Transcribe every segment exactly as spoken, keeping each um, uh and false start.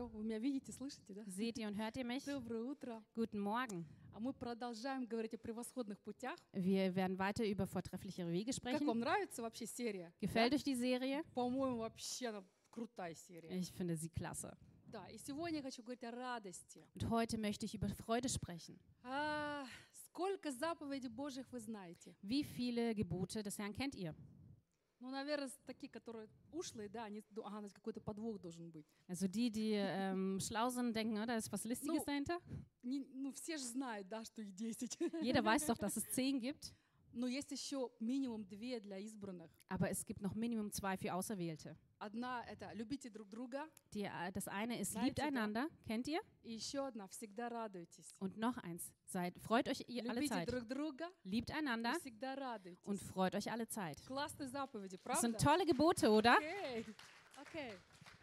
Все, вы меня видите, слышите, да? Seht ihr und hört ihr mich? Доброе утро. Guten Morgen. А мы продолжаем говорить о превосходных путях. Wir werden weiter über vortrefflichere Wege Как sprechen. вам нравится вообще серия? Gefällt euch die Serie? По-моему, вообще она крутая серия. Ich finde sie klasse. Да, и сегодня я хочу говорить о радости. Und heute möchte ich über Freude sprechen. А, сколько заповедей Божьих вы знаете? Wie viele Gebote des Herrn kennt ihr? Ну, наверное, такие, которые ушлые, да, они, ага, значит, какой-то подвох должен быть. Also die, die ähm, schlau sind, denken, oh, da ist was Listiges Ну, dahinter. Не, ну, все же знают, да, что их десять. Jeder weiß doch, dass es zehn gibt. Но есть еще минимум две для избранных. Aber es gibt noch Minimum zwei für Auserwählte. Одна — это любите друг друга. Die, äh, das eine ist, Знаете, liebt да? einander, kennt ihr? И еще одна — всегда радуйтесь. Und noch eins, seid, freut euch ihr alle Любите Zeit. друг друга Liebt и einander всегда радуйтесь. und freut euch alle Zeit. Классные заповеди, Das правда? sind tolle Gebote, oder? Окей, окей.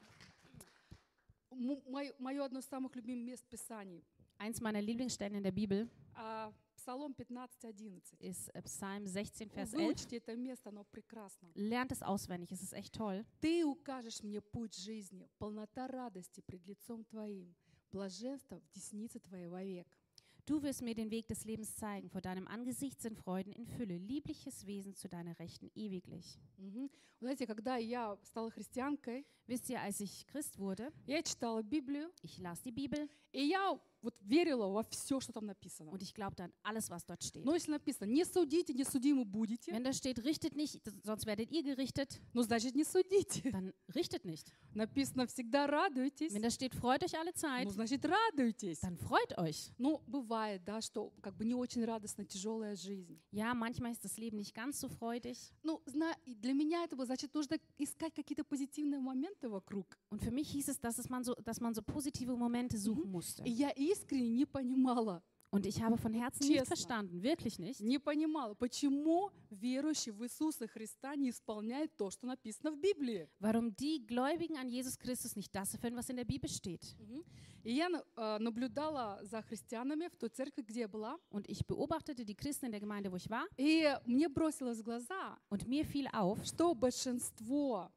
М- Мое, мое одно из самых любимых мест Писаний. Eins meiner Lieblingsstellen in der Bibel А, Псалом пятнадцать одиннадцать. ist äh, Psalm sechzehn, Vers elf. Выучите это место, оно прекрасно. Lernt es auswendig, es ist echt toll. Ты укажешь мне путь жизни, полнота радости пред лицом Твоим, блаженство в деснице Твоей вовек. Du wirst mir den Weg des Lebens zeigen. Vor deinem Angesicht sind Freuden in Fülle, liebliches Wesen zu deiner Rechten ewiglich. Мгм. Вы знаете, когда я стала христианкой, Wisst ihr, als ich Christ wurde, я читала Библию, ich las die Bibel и я вот верила во все, что там написано. und ich glaubte an alles, was dort steht. Но если написано «не судите, не судимы будете», Wenn da steht, richtet nicht, sonst werdet ihr gerichtet, ну, значит, не судите. dann richtet nicht. Написано «всегда радуйтесь», Wenn da steht, freut euch alle ну, Zeit, значит, радуйтесь. dann freut euch. Ну, бывает, да, что как бы не очень радостно, тяжелая жизнь. Ja, manchmal ist das Leben nicht ganz so freudig. Ну, зна- и для меня это было, значит, нужно искать какие-то позитивные моменты вокруг. Und für mich hieß es, dass, es man, so, dass man so positive Momente suchen musste. И я искренне не понимала, Und ich habe von Herzen nicht Честно. verstanden, wirklich nicht, не понимала, почему верующий в Иисуса Христа не исполняет то, что написано в Библии. warum die Gläubigen an Jesus Christus nicht das erfüllen, was in der Bibel steht. Мгм. И я на- э, наблюдала за христианами в той церкви, где я была, Und ich beobachtete die Christen in der Gemeinde, wo ich war, и мне бросилось в глаза, und mir fiel auf, что большинство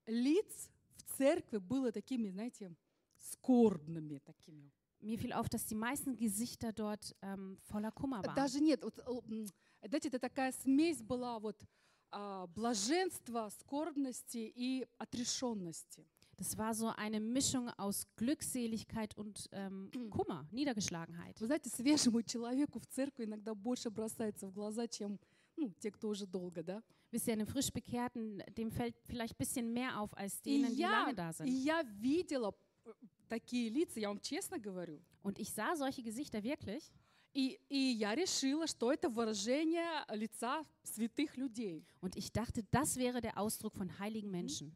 лиц в церкви было такими, знаете, скорбными такими. mir fiel auf, dass die meisten Gesichter dort ähm, voller Kummer waren. Даже нет, вот, э, м, знаете, это такая смесь была вот а, блаженства, скорбности и отрешенности. Das war so eine Mischung aus Glückseligkeit und ähm, Kummer, Niedergeschlagenheit. Вы знаете, свежему человеку в церкви иногда больше бросается в глаза, чем ну, те, кто уже долго, да? Wisst ihr, einem frisch Bekehrten, dem fällt vielleicht ein bisschen mehr auf als И denen, die я, lange da и sind. я видела э, такие лица, я вам честно говорю. Und ich sah solche Gesichter wirklich. И, и я решила, что это выражение лица святых людей. Und ich dachte, das wäre der Ausdruck von heiligen Menschen.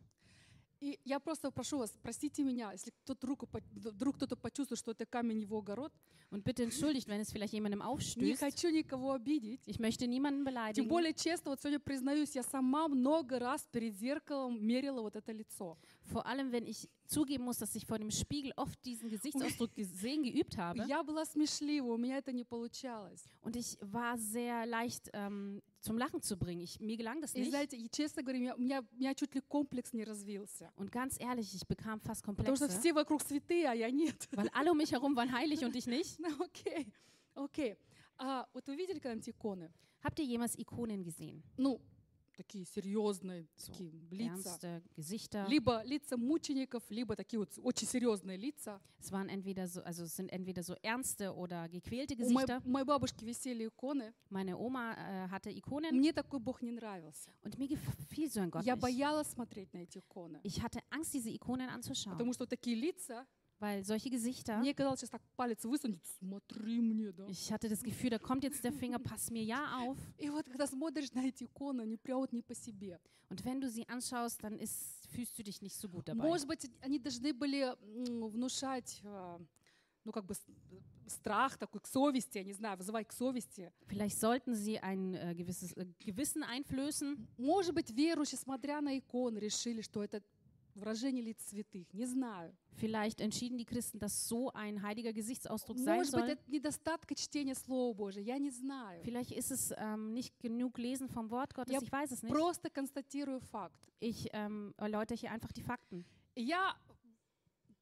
И я просто прошу вас, простите меня, если кто-то руку, по- вдруг кто-то почувствует, что это камень его огород. Und bitte entschuldigt, wenn es vielleicht jemandem Не aufstößt. хочу никого обидеть. Ich möchte niemanden Тем beleidigen. более, честно, вот сегодня признаюсь, я сама много раз перед зеркалом мерила вот это лицо. Vor allem, wenn ich zugeben muss, dass ich vor dem Spiegel oft diesen Gesichtsausdruck gesehen geübt habe. Я была смешлива, у меня это не получалось. Und ich war sehr leicht ähm, zum Lachen zu bringen. Ich, mir gelang das И nicht. знаете, и честно говоря, у меня, у меня, у меня чуть ли комплекс не развился. Und ganz ehrlich, ich bekam fast Потому что Komplexe, все вокруг святые, а я нет. weil alle um mich herum waren heilig und ich nicht. Ну, окей, окей. А вот вы видели когда-нибудь иконы? Habt ihr jemals Ikonen gesehen? Ну, такие серьезные, So такие лица. ernste Gesichter. Либо лица мучеников, либо такие вот очень серьезные лица. Es waren entweder so, also es sind entweder so ernste oder gequälte У моей, Gesichter. у моей бабушки висели иконы. Meine Oma äh, hatte Ikonen Мне такой Бог не нравился. und mir gefiel so ein Gott Я nicht. боялась смотреть на эти иконы. Ich hatte Angst, diese Ikonen anzuschauen, Потому что такие лица, weil solche Gesichter, мне казалось, сейчас так палец высунет, смотри мне, да. ich hatte das Gefühl, da kommt jetzt der Finger, pass mir ja auf. И вот когда смотришь на эти иконы, они прям вот не по себе. Und wenn du sie anschaust, dann ist, fühlst du dich nicht so gut dabei. Может быть, они должны были м, внушать, а, ну как бы с- страх такой к совести, я не знаю, вызывать к совести. Vielleicht sollten sie ein äh, gewisses äh, Gewissen einflößen. Может быть, верующие, смотря на иконы, решили, что это выражение лиц святых. Не знаю. Vielleicht entschieden die Christen, dass so ein heiliger Gesichtsausdruck sein Может быть, soll. это недостатка чтения Слова Божия. Я не знаю. Vielleicht ist es ähm, nicht genug Lesen vom Wort Gottes, Я ich weiß es nicht. просто констатирую факт. Ich ähm, erläutere hier einfach die Fakten. И я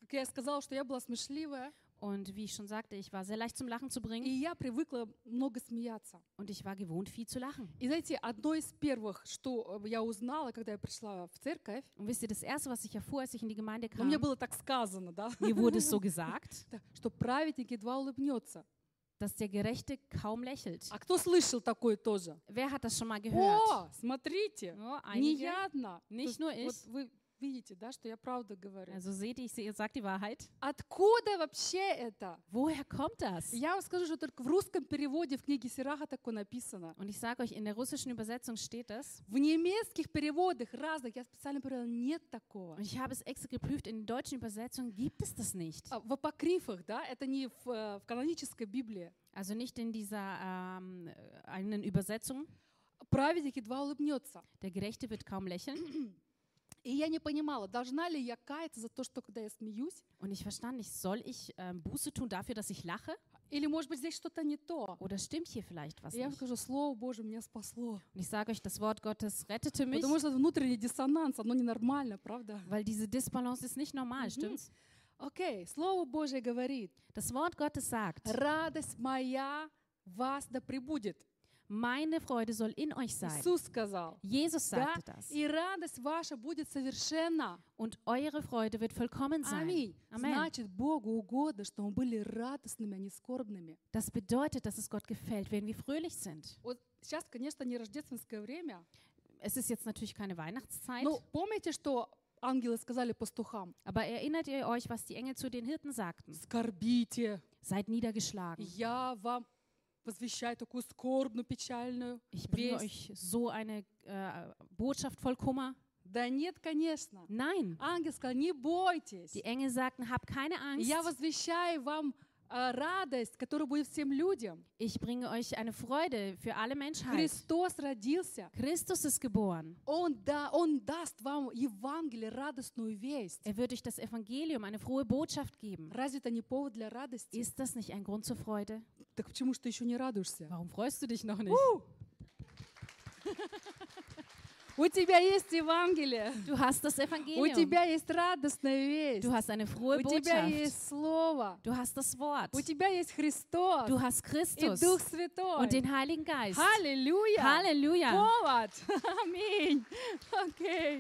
Как я сказала, что я была смешливая, Und wie ich schon sagte, ich war sehr leicht zum Lachen zu и bringen я привыкла много смеяться. und ich war gewohnt, viel zu lachen. И знаете, одно из первых, что э, я узнала, когда я пришла в церковь, Und wisst ihr, das Erste, was ich erfuhr, als ich in die Gemeinde но мне kam, было так сказано, да, mir wurde es so gesagt, да, что праведник едва улыбнется. dass der Gerechte kaum lächelt. А кто слышал такое тоже? Wer hat das schon mal gehört? О, смотрите, Ja, не einige. я одна. Nicht То nur есть, ich. вот вы видите, да, что я правду говорю. Also seht ihr, ich sehe- sag die Wahrheit. Откуда вообще это? Woher kommt das? Я вам скажу, что только в русском переводе в книге Сираха такое написано. Und ich sage euch, in der russischen Übersetzung steht das. В немецких переводах разных, я специально проверила, нет такого. Und ich habe es extra geprüft, in den deutschen Übersetzungen gibt es das nicht. А В апокрифах, да, это не в, э, в канонической Библии. Also nicht in dieser ähm, einen Übersetzung. Праведник едва улыбнется. Der Gerechte wird kaum lächeln. И я не понимала, должна ли я каяться за то, что когда я смеюсь, Und ich verstand nicht, soll ich ähm, Buße tun dafür, dass ich lache? или, может быть, здесь что-то не то. Oder stimmt hier vielleicht was И я вам nicht? скажу, Слово Божие меня спасло. Und ich sage euch, das Wort Gottes rettete mich, Потому что внутренний диссонанс, оно ненормально, правда? weil diese Disbalance ist nicht normal, Mhm. stimmt's? Окей, Слово Божие говорит, Das Wort Gottes sagt, радость моя в вас да пребудет. meine Freude soll in euch sein. Иисус сказал. Jesus Да? sagte das. И радость ваша будет совершенна. Und eure Freude wird vollkommen sein. Аминь. Amen. Значит, Богу угодно, что мы были радостными, а не скорбными. Das bedeutet, dass es Gott gefällt, wenn wir fröhlich sind. Вот сейчас, конечно, не рождественское время, Es ist jetzt natürlich keine Weihnachtszeit, но помните, что ангелы сказали пастухам? aber erinnert ihr euch, was die Engel zu den Hirten sagten? Скорбите, Seid niedergeschlagen. я вам возвещаю такую скорбную, печальную Ich bringe весть. euch so eine äh, Botschaft voll Kummer. Да нет, конечно. Nein, Ангел сказал, не бойтесь. die Engel sagten, habt keine И Angst. я возвещаю вам а, радость, которая будет всем людям. Ich bringe euch eine Freude für alle Menschheit. Христос родился. Christus ist geboren. Он, да, он даст вам Евангелие, радостную весть. Er wird euch das Evangelium, eine frohe Botschaft geben. Разве это не повод для радости? Ist das nicht ein Grund zur Freude? Так почему ж ты еще не радуешься? Warum freust du dich noch nicht? У тебя есть Евангелие. Du hast das У Evangelium. тебя есть радостная весть. Du hast eine frohe У тебя Botschaft. есть Слово. Du hast das Wort. У тебя есть Христос Du hast и Christus Дух Святой. und den Heiligen Geist. Аллилуйя! Halleluja. Повод! Аминь! Окей.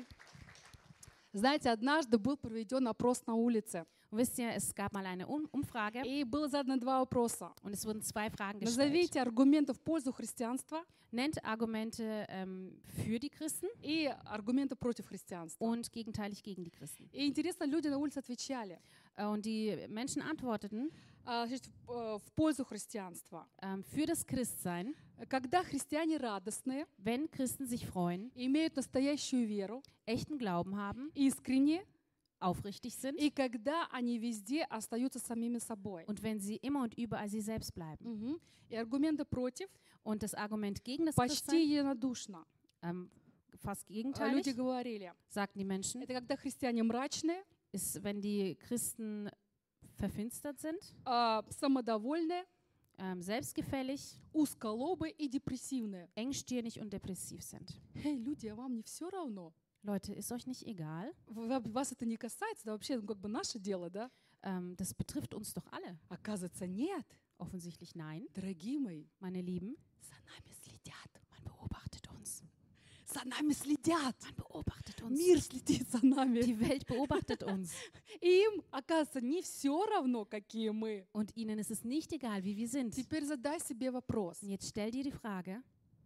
Знаете, однажды был проведен опрос на улице, Und wisst ihr, es gab mal eine um Umfrage и было задано два вопроса. und es wurden zwei Fragen gestellt. Назовите аргументы в пользу христианства Nennt Argumente ähm, für die Christen и аргументы против христианства. und gegenteilig gegen die Christen. И интересно, люди на улице отвечали Äh, Und die Menschen antworteten а, значит, в э, в пользу христианства. ähm, für das Christsein, Когда христиане радостные, wenn Christen sich freuen, имеют настоящую веру, echten Glauben haben, искренне, aufrichtig sind и когда они везде остаются самими собой. und wenn sie immer und überall sie selbst bleiben. Мгм. И аргументы против Und das Argument gegen das почти Christsein, единодушно. ähm, fast А, gegenteilig, Люди говорили, sagten die Menschen, это когда христиане мрачные, ist, wenn die Christen verfinstert sind, а, самодовольные, ähm, selbstgefällig, узколобые и депрессивные. engstirnig und depressiv sind. Эй, люди, а вам не все равно? Leute, ist euch nicht egal? В- Вас это не касается, да вообще ну, как бы наше дело, да? Ähm, das betrifft uns doch alle. Оказывается, нет. Offensichtlich nein. Дорогие мои, Meine Lieben, за нами следят. man beobachtet uns. За нами следят. Man beobachtet uns. Мир следит за нами. Die Welt beobachtet uns. И им, оказывается, не все равно, какие мы. Und ihnen ist es nicht egal, wie wir sind. Теперь задай себе вопрос. Und jetzt stell dir die Frage,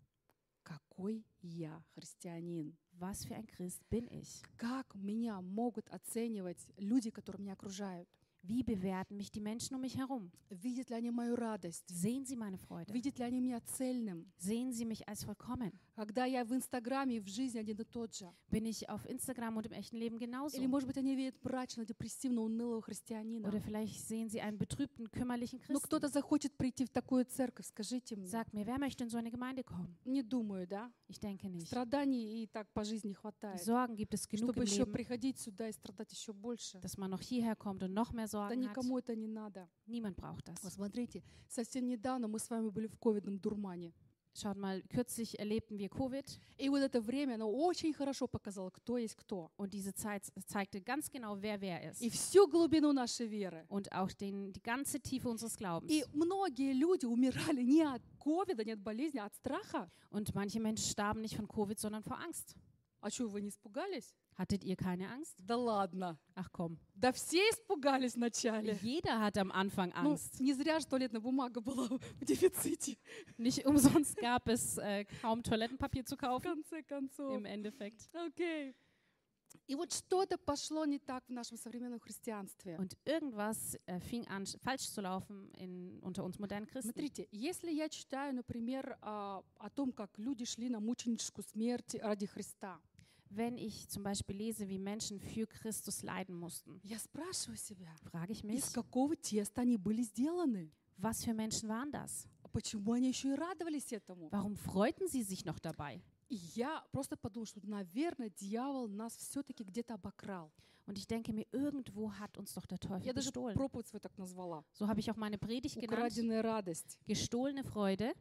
Какой я христианин? was für ein Christ bin ich? Как меня могут оценивать люди, которые меня окружают? Wie bewerten mich die Menschen um mich herum? Видят ли они мою радость? Sehen sie meine Freude? Видят ли они меня цельным? Sehen sie mich als vollkommen? Когда я в Инстаграме и в жизни один и тот же? Bin ich auf Instagram und im echten Leben genauso? Или, может быть, они видят мрачно, депрессивно, унылого христианина? Oder vielleicht sehen sie einen betrübten, kümmerlichen Ну, Christen. кто-то захочет прийти в такую церковь, скажите мне. Sag mir, wer möchte in so eine Gemeinde kommen? Не думаю, да? Ich denke nicht. Страданий и так по жизни хватает. Sorgen gibt es genug Чтобы im еще Leben, приходить сюда и страдать еще больше. dass man noch hierher kommt und noch mehr Да Sorgen hat. никому это не надо. Niemand braucht das. Вот смотрите, совсем недавно мы с вами были в ковидном дурмане. Schaut mal, kürzlich erlebten wir Covid И вот это время, оно очень хорошо показало, кто есть кто. und diese Zeit zeigte ganz genau, wer wer ist И всю глубину нашей веры. und auch den, die ganze Tiefe unseres Glaubens. И многие люди умирали не от ковида, не от болезни, а от страха. Und manche Menschen starben nicht von Covid, sondern vor Angst. А что, вы не испугались? Hattet ihr keine Angst? Да ладно. Ach komm, Да все испугались вначале. jeder hat am Anfang Ну, Angst. не зря же туалетная бумага была в дефиците, Nicht umsonst gab es äh, kaum Toilettenpapier zu в kaufen, конце концов. im Endeffekt. Окей. И вот что-то пошло не так в нашем современном христианстве. Und irgendwas äh, fing an, sch- falsch zu laufen in, unter uns modernen Christen. Смотрите, если я читаю, например, а, о том, как люди шли на мученическую смерть ради Христа, Wenn ich zum Beispiel lese, wie Menschen für Christus leiden mussten, я спрашиваю себя, frage ich mich, из какого теста они были сделаны? was für Menschen waren das? Почему они еще и радовались этому? Warum freuten sie sich noch dabei? И я просто подумала, что, наверное, дьявол нас все-таки где-то обокрал. Und ich denke mir, irgendwo hat uns doch der Teufel Я даже gestohlen. проповедь свою так назвала. So habe ich auch meine Predigt genannt. Украденная радость. Gestohlene Freude.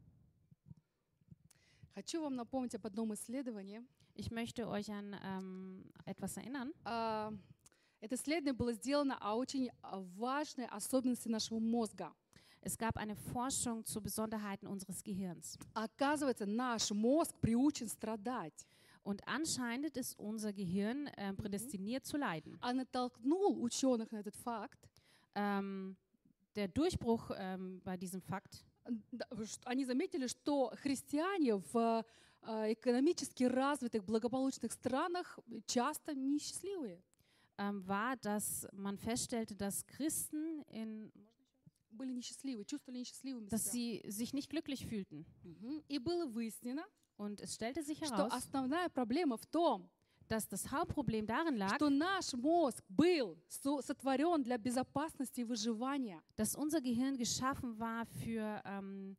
Хочу вам напомнить об одном исследовании. Ich möchte euch an ähm, etwas erinnern. А, Это исследование было сделано о очень а, важной особенности нашего мозга. Es gab eine Forschung zu Besonderheiten unseres Gehirns. Оказывается, наш мозг приучен страдать. Und anscheinend ist unser Gehirn äh, prädestiniert zu leiden. А натолкнул ученых на этот факт. Ähm, der Durchbruch ähm, bei diesem Fakt, Да, ш- Они заметили, что христиане в а, экономически развитых, благополучных странах часто несчастливые. ähm, war, dass man feststellte, dass Christen, in, Были несчастливы, чувствовали несчастливыми dass себя. sie sich nicht glücklich fühlten. Мгм. И было выяснено, Und es stellte sich что heraus, основная проблема в том, dass das Hauptproblem darin lag, что наш мозг был со- сотворен для безопасности и выживания. dass unser Gehirn geschaffen war für ähm,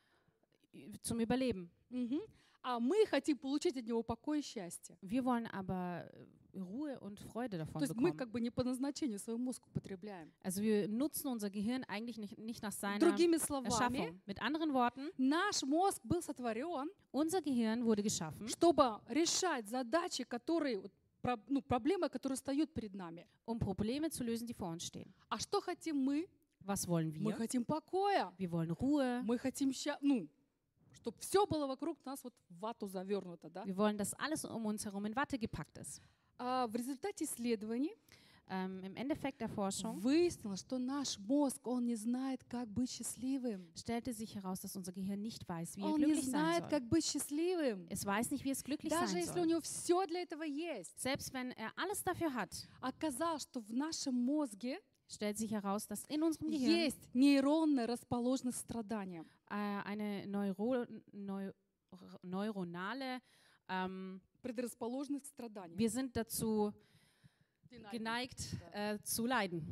zum Überleben. Мгм. А мы хотим получить от него покой и счастье. Wir wollen aber äh, Ruhe und Freude davon То есть мы bekommen. как бы не по назначению свой мозг употребляем. Also wir nutzen unser Gehirn eigentlich nicht, nicht nach seiner Другими словами, Erschaffung. Mit anderen Worten, наш мозг был сотворен, unser Gehirn wurde geschaffen, чтобы решать задачи, которые, вот, про- ну, проблемы, которые встают перед нами. um Probleme zu lösen, die vor uns stehen. А что хотим мы? Was wollen Мы wir? хотим покоя. Wir wollen Ruhe. Мы хотим, ща- ну, чтобы все было вокруг нас вот в вату завернуто. Да? Wir wollen, dass alles um uns herum in Watte gepackt ist. А в результате исследований Ähm, Im Endeffekt der Forschung выяснилось, что наш мозг, он не знает, как быть счастливым. stellte sich heraus, dass unser Gehirn nicht weiß, wie er Он не glücklich sein знает, soll. как быть счастливым. Es weiß nicht, wie es glücklich Даже sein если у soll. него все для этого есть. Selbst wenn er alles dafür hat, Оказалось, что в нашем мозге stellt sich heraus, dass in unserem Gehirn есть нейронная расположенность к страданиям. äh, eine Neuro neu neuronale, ähm, Предрасположенность к страданиям. wir sind dazu Динамика. geneigt äh, zu leiden.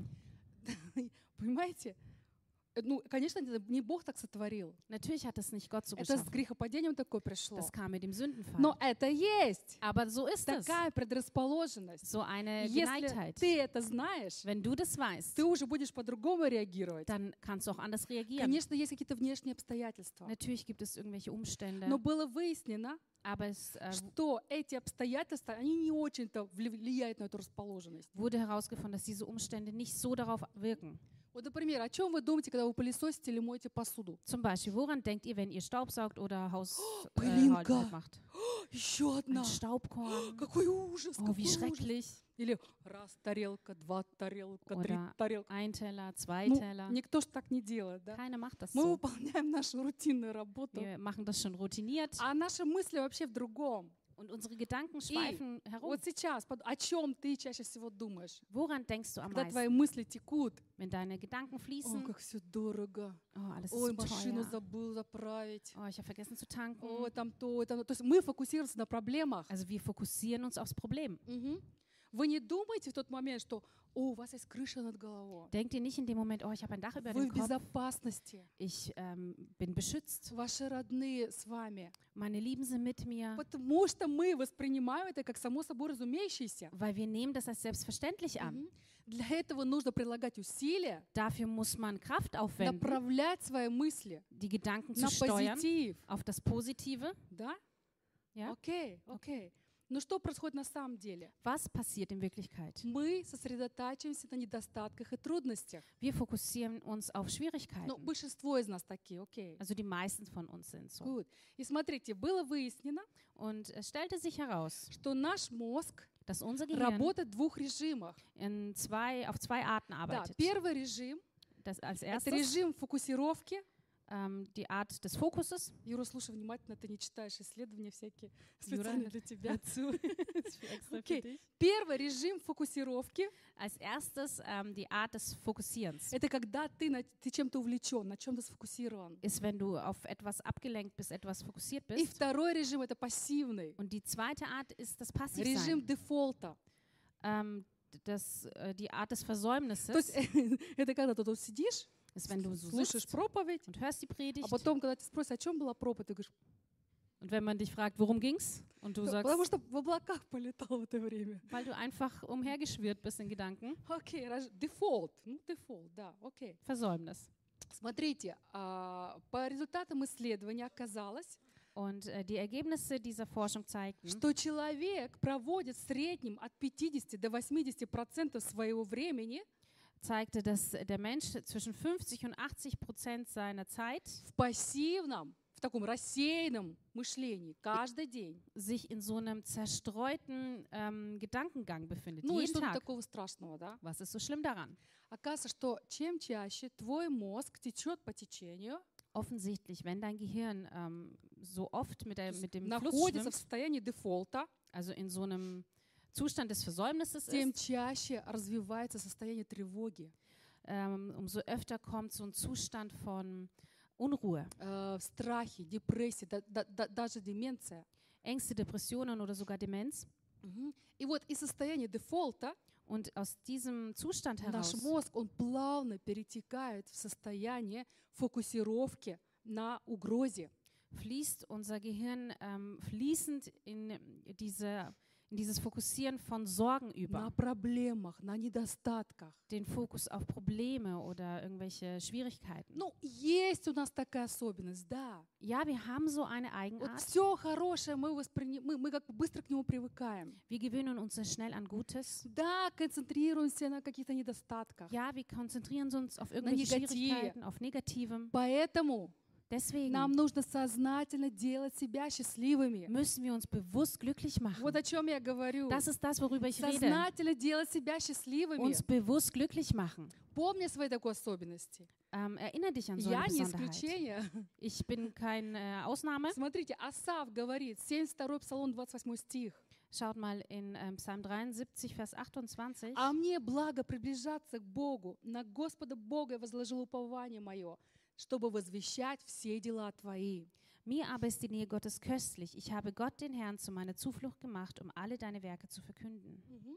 Понимаете? Э, Ну, конечно, это не Бог так сотворил. Natürlich hat das nicht Gott so Это с geschaffen. грехопадением такое пришло. Das kam mit dem Sündenfall. Но это есть Aber so ist es. такая предрасположенность. So eine Если Geneigtheit. ты это знаешь, Wenn du das weißt, ты уже будешь по-другому реагировать. dann kannst du auch anders reagieren. Конечно, есть какие-то внешние обстоятельства. Natürlich gibt es irgendwelche Umstände, Но было выяснено, aber es äh, что эти обстоятельства, они не очень-то вли- влияют на эту расположенность. wurde herausgefunden, dass diese Umstände nicht so darauf wirken. Вот, например, о чем вы думаете, когда вы пылесосите или моете посуду? Zum Beispiel, woran denkt ihr, wenn ihr Staubsaugt oder Haus äh, Пылинка. halt macht? Еще одна. Ein Staubkorn. Какой ужас, Oh, wie какой ужас. schrecklich. Или раз тарелка, два тарелка, три Oder тарелка. ein Teller, zwei Ну, Teller. никто же так не делает, да? Keiner macht das Мы so. выполняем нашу рутинную работу. Wir machen das schon routiniert А наши мысли вообще в другом. und unsere Gedanken schweifen herum. Вот сейчас, под- о чем ты чаще всего думаешь? Woran denkst du am Когда твои meisten? мысли текут. Wenn deine Gedanken О, fließen, как все дорого. oh, alles ist Ой, so машину teuer. забыл заправить. Oh, ich habe vergessen zu tanken. Ой, там то, там. То есть мы фокусируемся на проблемах. Also wir fokussieren uns aufs Problem. Мгм. Вы не думаете в тот момент, что «О, у вас есть крыша над головой». Denkt ihr nicht in dem Moment, oh, ich habe ein Dach über Вы dem в Kopf, безопасности. ich ähm, bin beschützt, Ваши родные с вами. meine Lieben sind mit mir, Потому что мы воспринимаем это как само собой разумеющееся. weil wir nehmen das als selbstverständlich an. Мгм. Для этого нужно прилагать усилия, Dafür muss man Kraft aufwenden, направлять свои мысли die Gedanken zu на steuern позитив. auf das Positive. Да? Ja? Окей, окей. Но что происходит на самом деле? Was passiert in Wirklichkeit? Мы сосредотачиваемся на недостатках и трудностях. Wir fokussieren uns auf Ну, Schwierigkeiten. большинство из нас такие, окей. Also die meisten von uns sind so. Good. И смотрите, было выяснено, Und es stellte sich heraus, что наш мозг dass unser Gehirn работает в двух режимах. in zwei, auf zwei Arten Да, arbeitet. первый режим Das als — это erstes режим фокусировки. ähm, die Art des Fokuses. Юра, слушай внимательно, ты не читаешь исследования всякие Юра, специально для тебя. Dazu. Окей. Первый режим фокусировки Als erstes ähm, die Art des Fokussierens — это когда ты, на, ты чем-то увлечен, на чем-то сфокусирован. ist, wenn du auf etwas abgelenkt bist, etwas fokussiert И bist. второй режим — это пассивный. Und die zweite Art ist das Режим Passivsein. дефолта. Ähm, das, äh, die Art des То Versäumnisses есть это когда ты тут сидишь, ist, wenn du so слушаешь sitzt проповедь, und hörst die а Predigt. потом, когда тебя спросят, о чем была проповедь, ты говоришь, Und wenn man dich fragt, worum ging's? Und du sagst, потому что в облаках полетал в это время. weil du einfach umhergeschwirrt bist in Gedanken. Окей, дефолт. Ну, дефолт, да, окей. Versäumnis. Смотрите, а, по результатам исследования оказалось, Und äh, die Ergebnisse dieser Forschung zeigten, что человек проводит в среднем от пятидесяти до восьмидесяти процентов своего времени zeigte, dass der Mensch zwischen fünfzig und achtzig Prozent seiner Zeit в пассивном, в таком рассеянном мышлении каждый день. sich in so einem zerstreuten ähm, Gedankengang befindet. Ну и Jeden что-то Tag. такого страшного, да? Was ist so schlimm daran? Оказывается, что чем чаще твой мозг течет по течению, Offensichtlich, wenn dein Gehirn ähm, so oft mit, der, mit dem Fluss находится в schwimmt, состоянии дефолта, also in so einem Zustand des Versäumnisses тем ist, чаще развивается состояние тревоги, ähm, umso öfter kommt so ein Zustand von Unruhe, э, страхи, депрессии, да- да- да- даже деменция. Ängste, Depressionen oder sogar Demenz. Мгм. И вот из состояния дефолта Und aus diesem Zustand наш heraus мозг, он плавно перетекает в состояние фокусировки на угрозе. fließt unser Gehirn ähm, fließend in, diese, in dieses Fokussieren von Sorgen über. На проблемах, на недостатках. Den Fokus auf Probleme oder irgendwelche Schwierigkeiten. Ну, есть у нас такая особенность, да. Ja, wir haben so eine Вот Eigenart. все хорошее мы, восприни... мы, мы как бы быстро к нему привыкаем. Wir gewöhnen uns sehr schnell an Gutes. Да, концентрируемся на каких-то недостатках. Ja, wir konzentrieren uns auf irgendwelche Negative. Schwierigkeiten, auf Negativem. Поэтому Deswegen нам нужно сознательно делать себя счастливыми. müssen wir uns bewusst glücklich machen. Вот о чем я говорю. Das ist das, worüber ich rede. Сознательно делать себя счастливыми. Uns bewusst glücklich machen. Помни о своей такой особенности. Ähm, erinnere dich an so Я eine не Besonderheit. исключение. Ich bin keine Ausnahme. Смотрите, Асав говорит, семьдесят второй Псалом, двадцать восьмой стих. Schaut mal in ähm, Psalm dreiundsiebzig, Vers achtundzwanzig. «А мне благо приближаться к Богу, на Господа Бога я возложил упование мое, чтобы возвещать все дела Твои». Mir aber ist die Nähe Gottes köstlich. Ich habe Gott, den Herrn, zu meiner Zuflucht gemacht, um alle deine Werke zu verkünden. Мгм.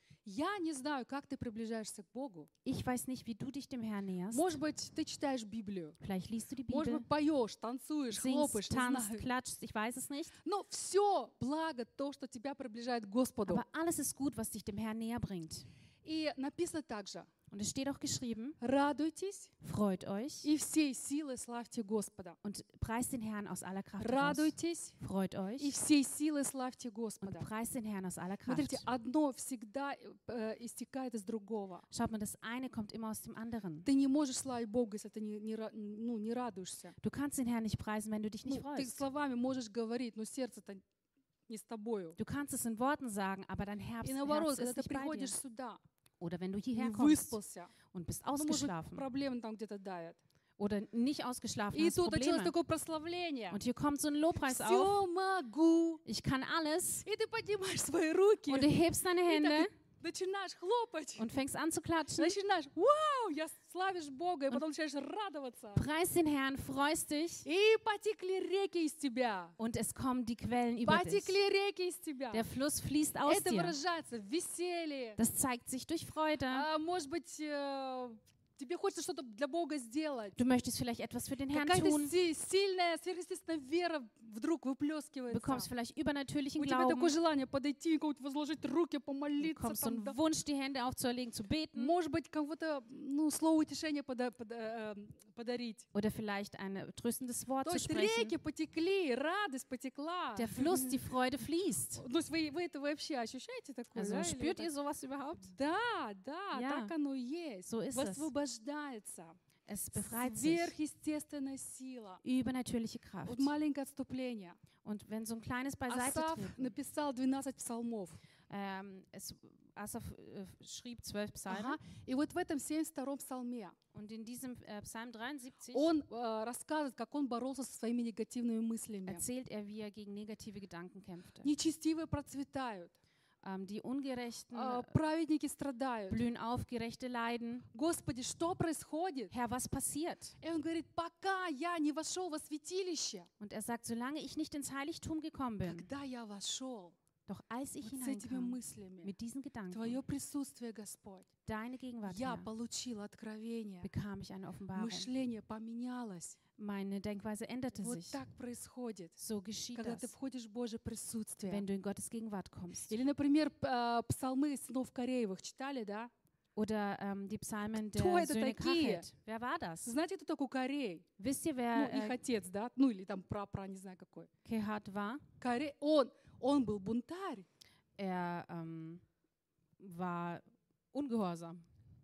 Я не знаю, как ты приближаешься к Богу. Ich weiß nicht, wie du dich dem Herrn näherst. Может быть, ты читаешь Библию. Vielleicht liest du die Может Bibel, быть, поешь, танцуешь, хлопаешь, singst, не tanzt, знаю. klatschst, ich weiß es nicht. Но все благо то, что тебя приближает к Господу. Aber alles ist gut, was dich dem Herrn näher bringt. И написано также, Und es steht auch geschrieben, радуйтесь freut euch и всей силой славьте Господа. und preist den Herrn aus aller Kraft heraus. Радуйтесь Freut и euch всей силой славьте und Господа. preist den Herrn aus aller Kraft. Смотрите, одно всегда э, истекает из другого. Schaut mal, das eine kommt immer aus dem anderen. Ты не можешь славить Бога, если ты не, не, ра- ну, не радуешься. Du kannst den Herrn nicht preisen, wenn du dich nicht Ну, ты freust. словами можешь говорить, но сердце-то не с тобою. Du kannst es in Worten sagen, aber dein Herz, И наоборот, Herz когда ist ты nicht bei dir. приходишь сюда, Oder wenn du не hierher kommst выспался, und bist ну, может быть, ausgeschlafen проблемы там где-то давят. oder nicht ausgeschlafen И hast, тут началось Probleme. такое прославление. Und hier kommt so ein Lobpreis auf. Все могу. Ich kann alles. И ты поднимаешь свои руки. Und du hebst deine И Hände так начинаешь хлопать, und fängst an zu klatschen. начинаешь, вау, я славишь Бога, и потом начинаешь радоваться. Preis den Herrn, freust dich И потекли реки из тебя. und es kommen die Quellen über dich. Потекли реки из тебя. Der Fluss fließt aus Это dir. выражается в веселье. Das zeigt sich durch Freude. А, может быть, э, тебе хочется что-то для Бога сделать. Du möchtest vielleicht etwas für den Herrn Какая-то tun, си- сильная, сверхъестественная вера вдруг выплескивается. bekommst vielleicht übernatürlichen У тебя Glauben. такое желание подойти, кого-то возложить руки, Du помолиться. bekommst so Там, да. einen Wunsch, die Hände aufzuerlegen, zu beten. Может быть, кого-то ну, слово утешения пода- пода- э, подарить. Oder vielleicht ein tröstendes Wort То zu есть sprechen. реки потекли, радость потекла. Der Fluss, die Freude fließt. То есть вы, вы это вообще ощущаете такое? Also да, или spürt это- ihr sowas überhaupt? Да, да, Ja. так оно и есть. So ist es. Высвобождается. Es befreit sich. Сверхъестественная сила. Übernatürliche Kraft. Вот маленькое отступление. Und wenn so ein kleines Beiseite Асаф treten, написал двенадцать псалмов. ähm, es, Asaf äh, schrieb zwölf Psalmen Ага. И вот в этом семьдесят втором псалме und in diesem äh, Psalm dreiundsiebzig он э, рассказывает, как он боролся со своими негативными мыслями. erzählt er, wie er gegen negative Gedanken kämpfte. Нечестивые процветают, Ähm, die Ungerechten э, праведники страдают. blühen auf, Gerechte leiden. Господи, что происходит? Herr, was passiert? И он говорит, пока я не вошел во святилище, Und er sagt, solange ich nicht ins Heiligtum gekommen bin, когда я вошел doch als ich вот с этими hineinkam мыслями, mit diesen Gedanken, Твое присутствие, Господь, deine Gegenwart, я Herr, получил откровение, bekam ich eine Offenbarung. мышление поменялось. Meine Denkweise änderte Вот sich. так происходит, So geschieht когда ты das, входишь в Божье присутствие. wenn du in Gottes Gegenwart kommst. Или, например, п- э, псалмы сынов Кореевых читали, да? Oder ähm, die Psalmen Кто der это Söhne такие? Kachet. Wer war das? Знаете, кто такой Корей? Wisst ihr, Ну, wer их äh, отец, да? Ну, или там пра-пра, не знаю какой. Kehat war? Корей, он, он был бунтарь. Er ähm, war ungehorsam.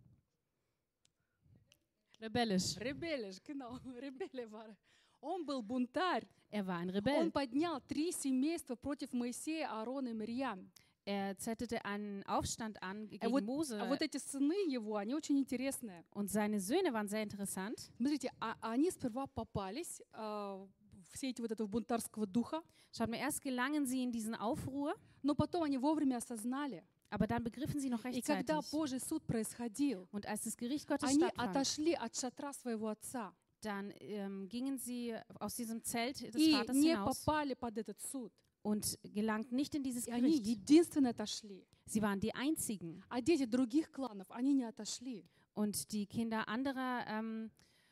Rebellisch. Ребелиш, genau, ребеле war. Он был бунтарь. Er war ein Он Rebell. поднял три семейства против Моисея, Аарона и Мирьям. Er zettelte einen Aufstand an А gegen вот, Mose. а вот эти сыны его, они очень интересные. Und seine Söhne waren sehr interessant. Смотрите, а, они сперва попались а, в сети вот этого бунтарского духа, Schaut mal, erst gelangen sie in diesen Aufruhr, но потом они вовремя осознали. aber dann begriffen sie noch И когда rechtzeitig. Божий суд происходил, Und als das Gericht Gottes они stattfand, отошли от шатра своего отца dann ähm, gingen sie aus diesem Zelt des и Vaters не hinaus попали под этот суд. und gelangten nicht in dieses И они Gericht. единственные отошли. Sie waren die Einzigen. А дети других кланов, они не отошли. Und die Kinder anderer ähm,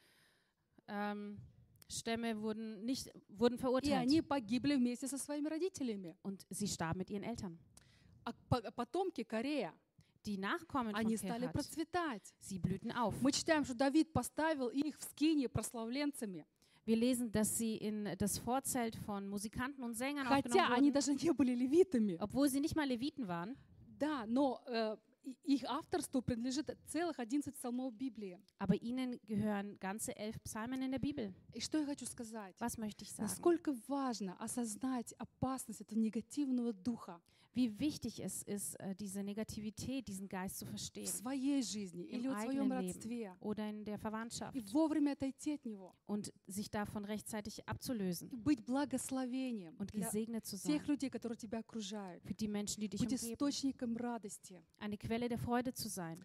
ähm, Stämme wurden, nicht, wurden И verurteilt. они погибли вместе со своими родителями. Und sie starben mit ihren Eltern. А по- потомки Корея, Die Nachkommen von они стали Kehat, процветать. sie blühten auf. Мы читаем, что Давид поставил их в скинии прославленцами. Wir lesen, dass sie in das Vorzelt von Musikanten und Sängern Хотя aufgenommen они wurden, даже не были левитами. obwohl sie nicht mal Leviten waren. Да, но э, и- их авторству принадлежит целых одиннадцать псалмов Библии. Aber ihnen gehören ganze elf Psalmen in der Bibel. И что я хочу сказать? Was möchte ich sagen? Насколько важно осознать опасность этого негативного духа Wie wichtig es ist, äh, diese Negativität, diesen Geist zu в verstehen. своей жизни или Im в своем eigenen родстве. Leben oder in der Verwandtschaft. И вовремя отойти от него. Und sich davon rechtzeitig И abzulösen быть благословением und для gesegnet zu sein. тех людей, которые тебя окружают. Für die Menschen, die dich Быть umgeben. источником радости. Eine Quelle der Freude zu sein.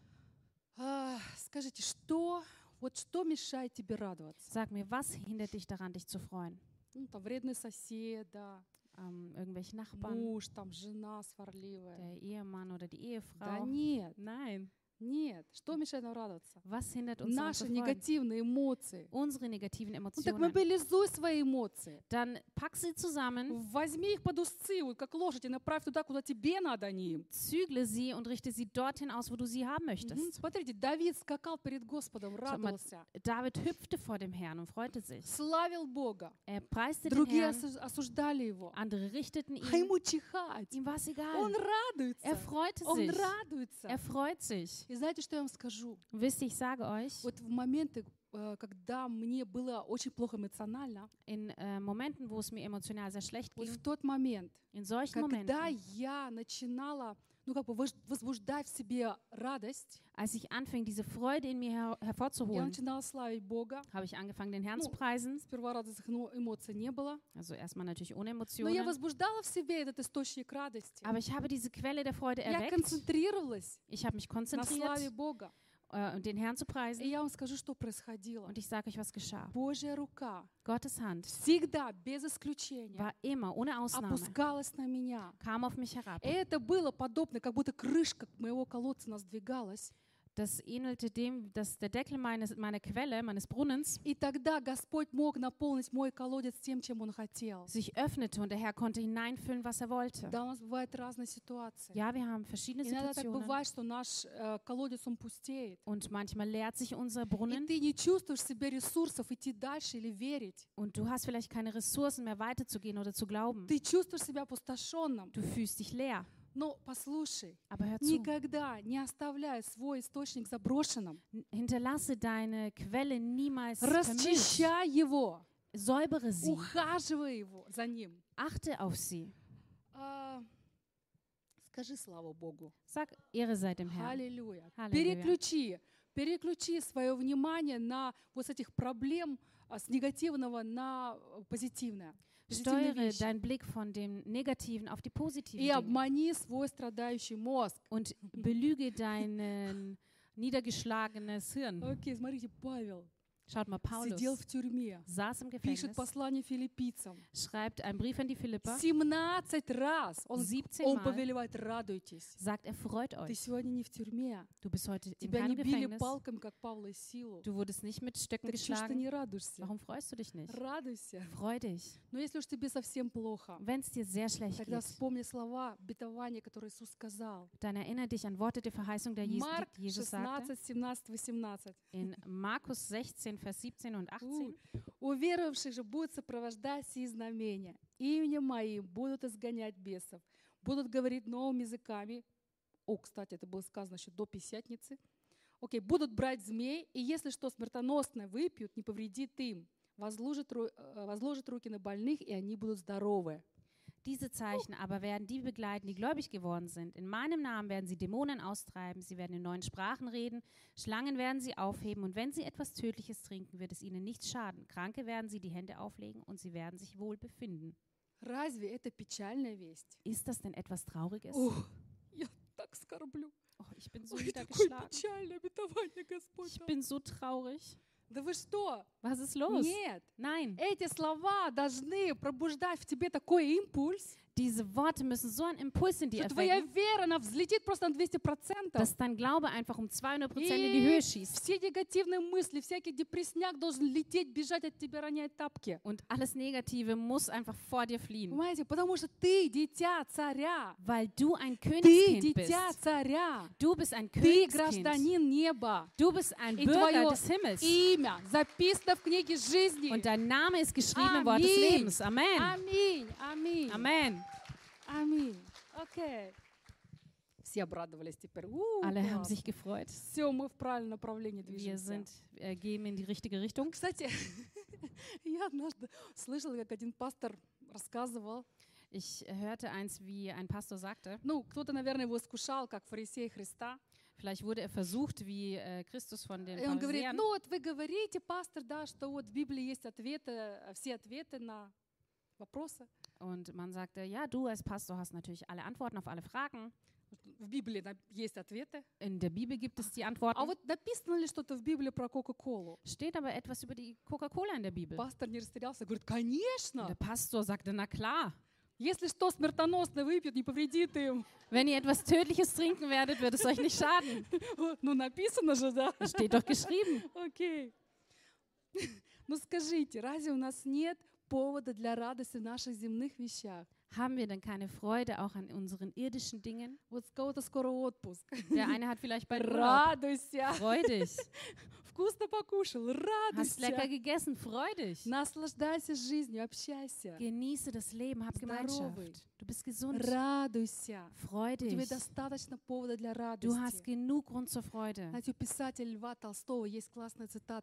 А, скажите, что, вот что мешает тебе радоваться? Sag mir, was hindert dich daran, dich zu freuen? Ну, там вредный сосед, да, Ähm, irgendwelche Nachbarn, муж, там жена сварливая. der Ehemann oder die Да Ehefrau? нет, Nein. нет. Что мешает нам радоваться? Was hindert uns daran Наши zu freuen? негативные эмоции. Unsere negativen Ну так Emotionen. мобилизуй свои эмоции. Dann pack sie zusammen, Возьми их под усы, вот как лошадь, и направь туда, куда тебе надо, а не им. zügle sie und richte sie dorthin aus, wo du sie haben Мгм. möchtest. Смотрите, Давид скакал перед Господом, Schau mal, радовался, David hüpfte vor dem Herrn und freute sich. славил Бога. Er preiste den Другие Herrn, осу- осуждали его. andere richteten А ihn. ему чихать. Ihm war es Он egal. радуется. Er freute Он sich. радуется. Er freut sich. И знаете, что я вам скажу? Wisst ihr, ich sage euch, Вот в моменты, э, когда мне было очень плохо эмоционально, in äh, Momenten, wo es mir emotional sehr schlecht вот ging, в тот момент, in solchen когда Momenten, я начинала ну как бы воз- возбуждать в себе радость, als ich anfing, diese Freude in mir her я hervorzuholen, начинала славить Бога. habe ich angefangen, den Herrn Ну, zu preisen. Сперва радостных эмо- эмоций не было, Also erstmal natürlich ohne но я Emotionen. возбуждала в себе этот источник радости. Aber ich habe diese Quelle der Freude Я erweckt. концентрировалась Ich habe mich на славе konzentriert, Бога. äh, den Herrn zu И preisen. я вам скажу, что происходило. Und ich sage euch, was geschah. Божья рука Gottes Hand всегда, без исключения, war immer, ohne Ausnahme, опускалась на меня. kam auf mich herab. И это было подобно, как будто крышка моего колодца надвигалась. Das ähnelte dem, dass der Deckel meines, meiner Quelle, meines Brunnens, И тогда Господь мог наполнить мой колодец тем, чем Он хотел. sich öffnete und der Herr konnte hineinfüllen, was er wollte. Да, у нас бывают разные ситуации. Ja, wir haben verschiedene Иногда так Situationen бывает, что наш э, колодец, он пустеет. und manchmal leert sich unser И Brunnen ты не чувствуешь в себе ресурсов идти дальше или верить. und du hast vielleicht keine Ressourcen mehr weiterzugehen oder zu glauben. Ты чувствуешь себя опустошенным. Du fühlst dich leer. Но послушай, Aber hör zu, никогда не оставляй свой источник заброшенным. N- hinterlasse deine Quelle niemals vermüllt. Расчищай его. Säubere sie. Ухаживай его за ним. Achte auf sie. А, скажи слава Богу. Sag, Ehre sei dem Herrn. Аллилуйя. Аллилуйя. Переключи, переключи свое внимание на вот с этих проблем а, с негативного на э, позитивное. Позитивные Steuere вещи. deinen Blick von dem Negativen auf die positiven И Dinge обмани свой страдающий мозг. und belüge dein niedergeschlagenes Hirn. Окей, смотрите, Павел Schaut mal, Paulus сидел в тюрьме, saß im пишет Gefängnis, послание филиппийцам. schreibt einen Brief an die Philipper, семнадцать раз он, siebzehn он Mal повелевает, радуйтесь. sagt er, freut Ты euch. сегодня не в тюрьме. Du bist heute in Тебя не keinem били Gefängnis. палками, как Павла и Силу. Du wurdest nicht mit Stöcken Так что ж ты geschlagen. не радуешься? Warum freust du dich nicht? Радуйся. Freu dich. Но если уж тебе совсем плохо, Wenn es dir sehr schlecht тогда geht, вспомни слова обетования, которые Иисус сказал. dann erinnere dich an Worte der Verheißung, der Jesus, Марк die Jesus sagte. шестнадцать, семнадцать, восемнадцать. In Markus sechzehn, Vers siebzehn und achtzehn. У верующих же будут сопровождать сии знамения. Именем моим будут изгонять бесов, будут говорить новыми языками. О, кстати, это было сказано еще до Пятидесятницы. Окей, будут брать змей, и если что смертоносное выпьют, не повредит им. Возложат, ру- э, возложат руки на больных, и они будут здоровы. Diese Zeichen aber werden die begleiten, die gläubig geworden sind. In meinem Namen werden sie Dämonen austreiben, sie werden in neuen Sprachen reden, Schlangen werden sie aufheben und wenn sie etwas Tödliches trinken, wird es ihnen nichts schaden. Kranke werden sie die Hände auflegen und sie werden sich wohl befinden. Разве это печальная весть? Ist das denn etwas Trauriges? Ох, я так скорблю. Oh, ich bin so Ой, такое niedergeschlagen. печальное обетование, Господь. Ich дал. bin so traurig. Да вы что? Was ist los? Нет. Nein, Эти слова должны пробуждать в тебе такой импульс, diese Worte müssen so einen Impuls in dir что твоя erwecken, вера, она взлетит просто на двести процентов. dass dein Glaube einfach um zweihundert Prozent in die И Höhe schießt. все негативные мысли, всякий депрессняк должен лететь, бежать от тебя, ронять тапки. Und alles Negative muss einfach vor dir fliehen. Понимаете? Потому что ты дитя царя. Weil du ein Ты Königskind bist. дитя царя. Du bist ein Ты Königskind. гражданин неба. Du bist ein И Bürger твое des Himmels. имя записано в книге жизни. Und dein Name ist geschrieben im Wort des Amen. Lebens. Amen. Аминь. Аминь. Amen. Аминь. Окей. Все обрадовались теперь. Alle haben sich gefreut. Все, мы в правильном направлении Wir движемся. sind, äh, gehen in die richtige Richtung. Кстати, я однажды слышала, как один пастор рассказывал. Ich hörte eins, wie ein Pastor sagte, Ну, кто-то, наверное, его искушал, как фарисей Христа. vielleicht wurde er versucht, wie äh, Christus von den И он говорит, Pharisäern. ну вот вы говорите, пастор, да, что вот в Библии есть ответы, все ответы на вопросы. Und man sagte, ja, du als Pastor hast natürlich alle Antworten auf alle Fragen. В Библии на- есть ответы. In der Bibel gibt es die А Antworten. вот написано ли что-то в Библии про Кока-Колу? Steht aber etwas über die Coca-Cola in der Bibel. Пастор не растерялся, говорит, Und конечно. der Pastor sagte, na klar, Если что смертоносное выпьют, не повредит им. wenn ihr etwas Tödliches trinken werdet, wird es euch nicht schaden. Ну, написано же, да? Das steht doch geschrieben. Окей. Ну, скажите, разве у нас нет повода для радости в наших земных вещах? Haben wir denn keine Freude auch an unseren irdischen Dingen? Вот у кого-то скоро отпуск. Der eine hat vielleicht bald Urlaub. Радуйся. Freu dich. Вкусно покушал. Hast lecker Радуйся. gegessen, freu dich. Наслаждайся жизнью, общайся. Genieße das Leben, hab Здоровый. Gemeinschaft. Du bist gesund. Радуйся. Freu У тебя dich. достаточно повода для Du hast радости. genug Grund zur Freude. Знаете, у писателя Льва Толстого есть классная цитата.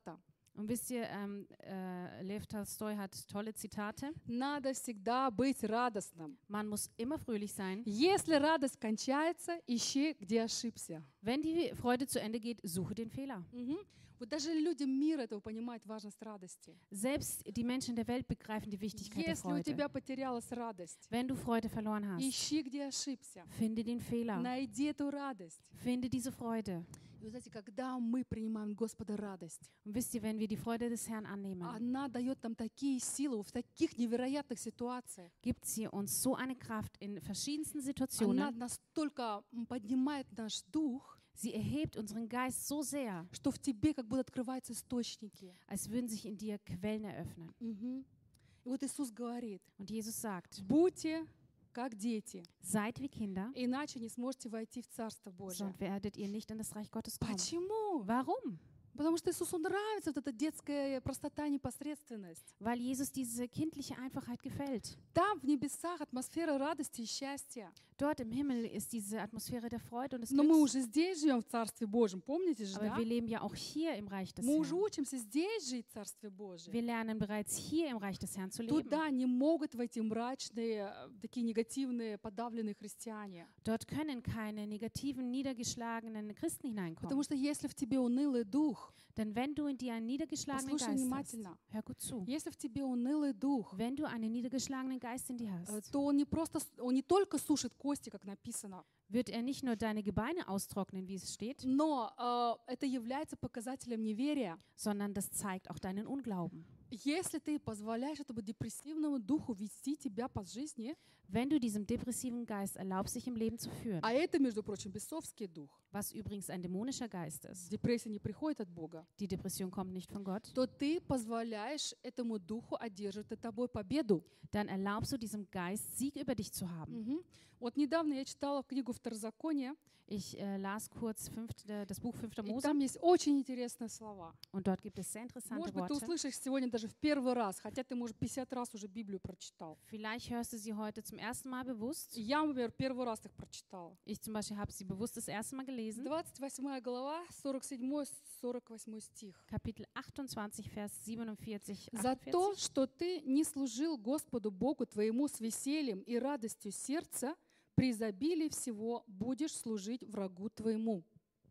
Und wisst ihr, ähm, äh, Lev Tolstoi hat tolle Zitate. Надо всегда быть радостным. Man muss immer fröhlich sein. Если радость кончается, ищи, где ошибся. Wenn die Freude zu Ende geht, suche den Fehler. Мгм. Вот даже люди мира этого понимают важность радости. Selbst die Menschen der Welt begreifen die Wichtigkeit der Если у Freude. тебя потерялась радость, Wenn du Freude verloren hast, ищи, где ошибся. finde den Fehler. Найди эту радость. Finde diese Freude. И вы знаете, когда мы принимаем Господа радость, Und wisst ihr, wenn wir die Freude des Herrn annehmen, она дает нам такие силы в таких невероятных ситуациях. gibt sie uns so eine Kraft in verschiedensten Она Situationen. настолько м, поднимает наш дух, Sie erhebt unseren Geist so sehr, что в тебе как будто открываются источники. als würden sich in dir Quellen eröffnen. Мгм. И вот Иисус говорит, Und Jesus sagt, будьте как дети, seid wie Kinder, иначе не сможете войти в Царство Божие. sonst werdet ihr nicht in das Reich Gottes kommen. Почему? Warum? Потому что Иисусу нравится вот эта детская простота, непосредственность. Weil Jesus diese kindliche Einfachheit gefällt. Там, в небесах, атмосфера радости и счастья. Dort im Himmel ist diese Atmosphäre der Freude und des Но мы Glücks. уже здесь живем в Царстве Божьем, помните же, Aber да? wir leben ja auch hier im Reich des Мы уже Herrn. учимся здесь жить в Царстве Божьем. Wir lernen bereits hier im Reich des Herrn zu leben. Туда не могут войти мрачные, э, такие негативные, подавленные христиане. Dort können keine negativen, niedergeschlagenen Christen hineinkommen. Потому что если в тебе унылый дух, Denn wenn du in dir einen niedergeschlagenen послушай Geist hast, внимательно, hör gut zu, если в тебе унылый дух, wenn du einen niedergeschlagenen Geist in dir э, hast, то он не просто, с- он не только сушит кости, как написано, wird er nicht nur deine Gebeine austrocknen, wie es steht, но э, это является показателем неверия. sondern das zeigt auch deinen Unglauben. Если ты позволяешь этому депрессивному духу вести тебя по жизни, Wenn du diesem depressiven Geist erlaubst, sich im Leben zu führen, а это, между прочим, бесовский дух, was übrigens ein dämonischer Geist ist, депрессия не приходит от Бога, die Depression kommt nicht von Gott, то ты позволяешь этому духу одерживать над тобой победу. dann erlaubst du diesem Geist, Sieg über dich zu haben. Мгм. Вот недавно я читала книгу Второзакония, Ich äh, las kurz fünfte, das Buch fünfter и Mose там есть очень интересные слова. und dort gibt es sehr interessante Может быть, ты Worte. услышишь сегодня даже в первый раз, хотя ты, может, пятьдесят раз уже Библию прочитал. Vielleicht hörst du sie heute zum ersten Mal bewusst. Я, например, первый раз их прочитала. Ich zum Beispiel habe sie bewusst das erste Mal gelesen. двадцать восьмая глава, сорок седьмой сорок восьмой стих. Kapitel achtundzwanzig, Vers siebenundvierzig, «За то, achtundvierzig. что ты не служил Господу Богу твоему с весельем и радостью сердца, при изобилии всего будешь служить врагу твоему».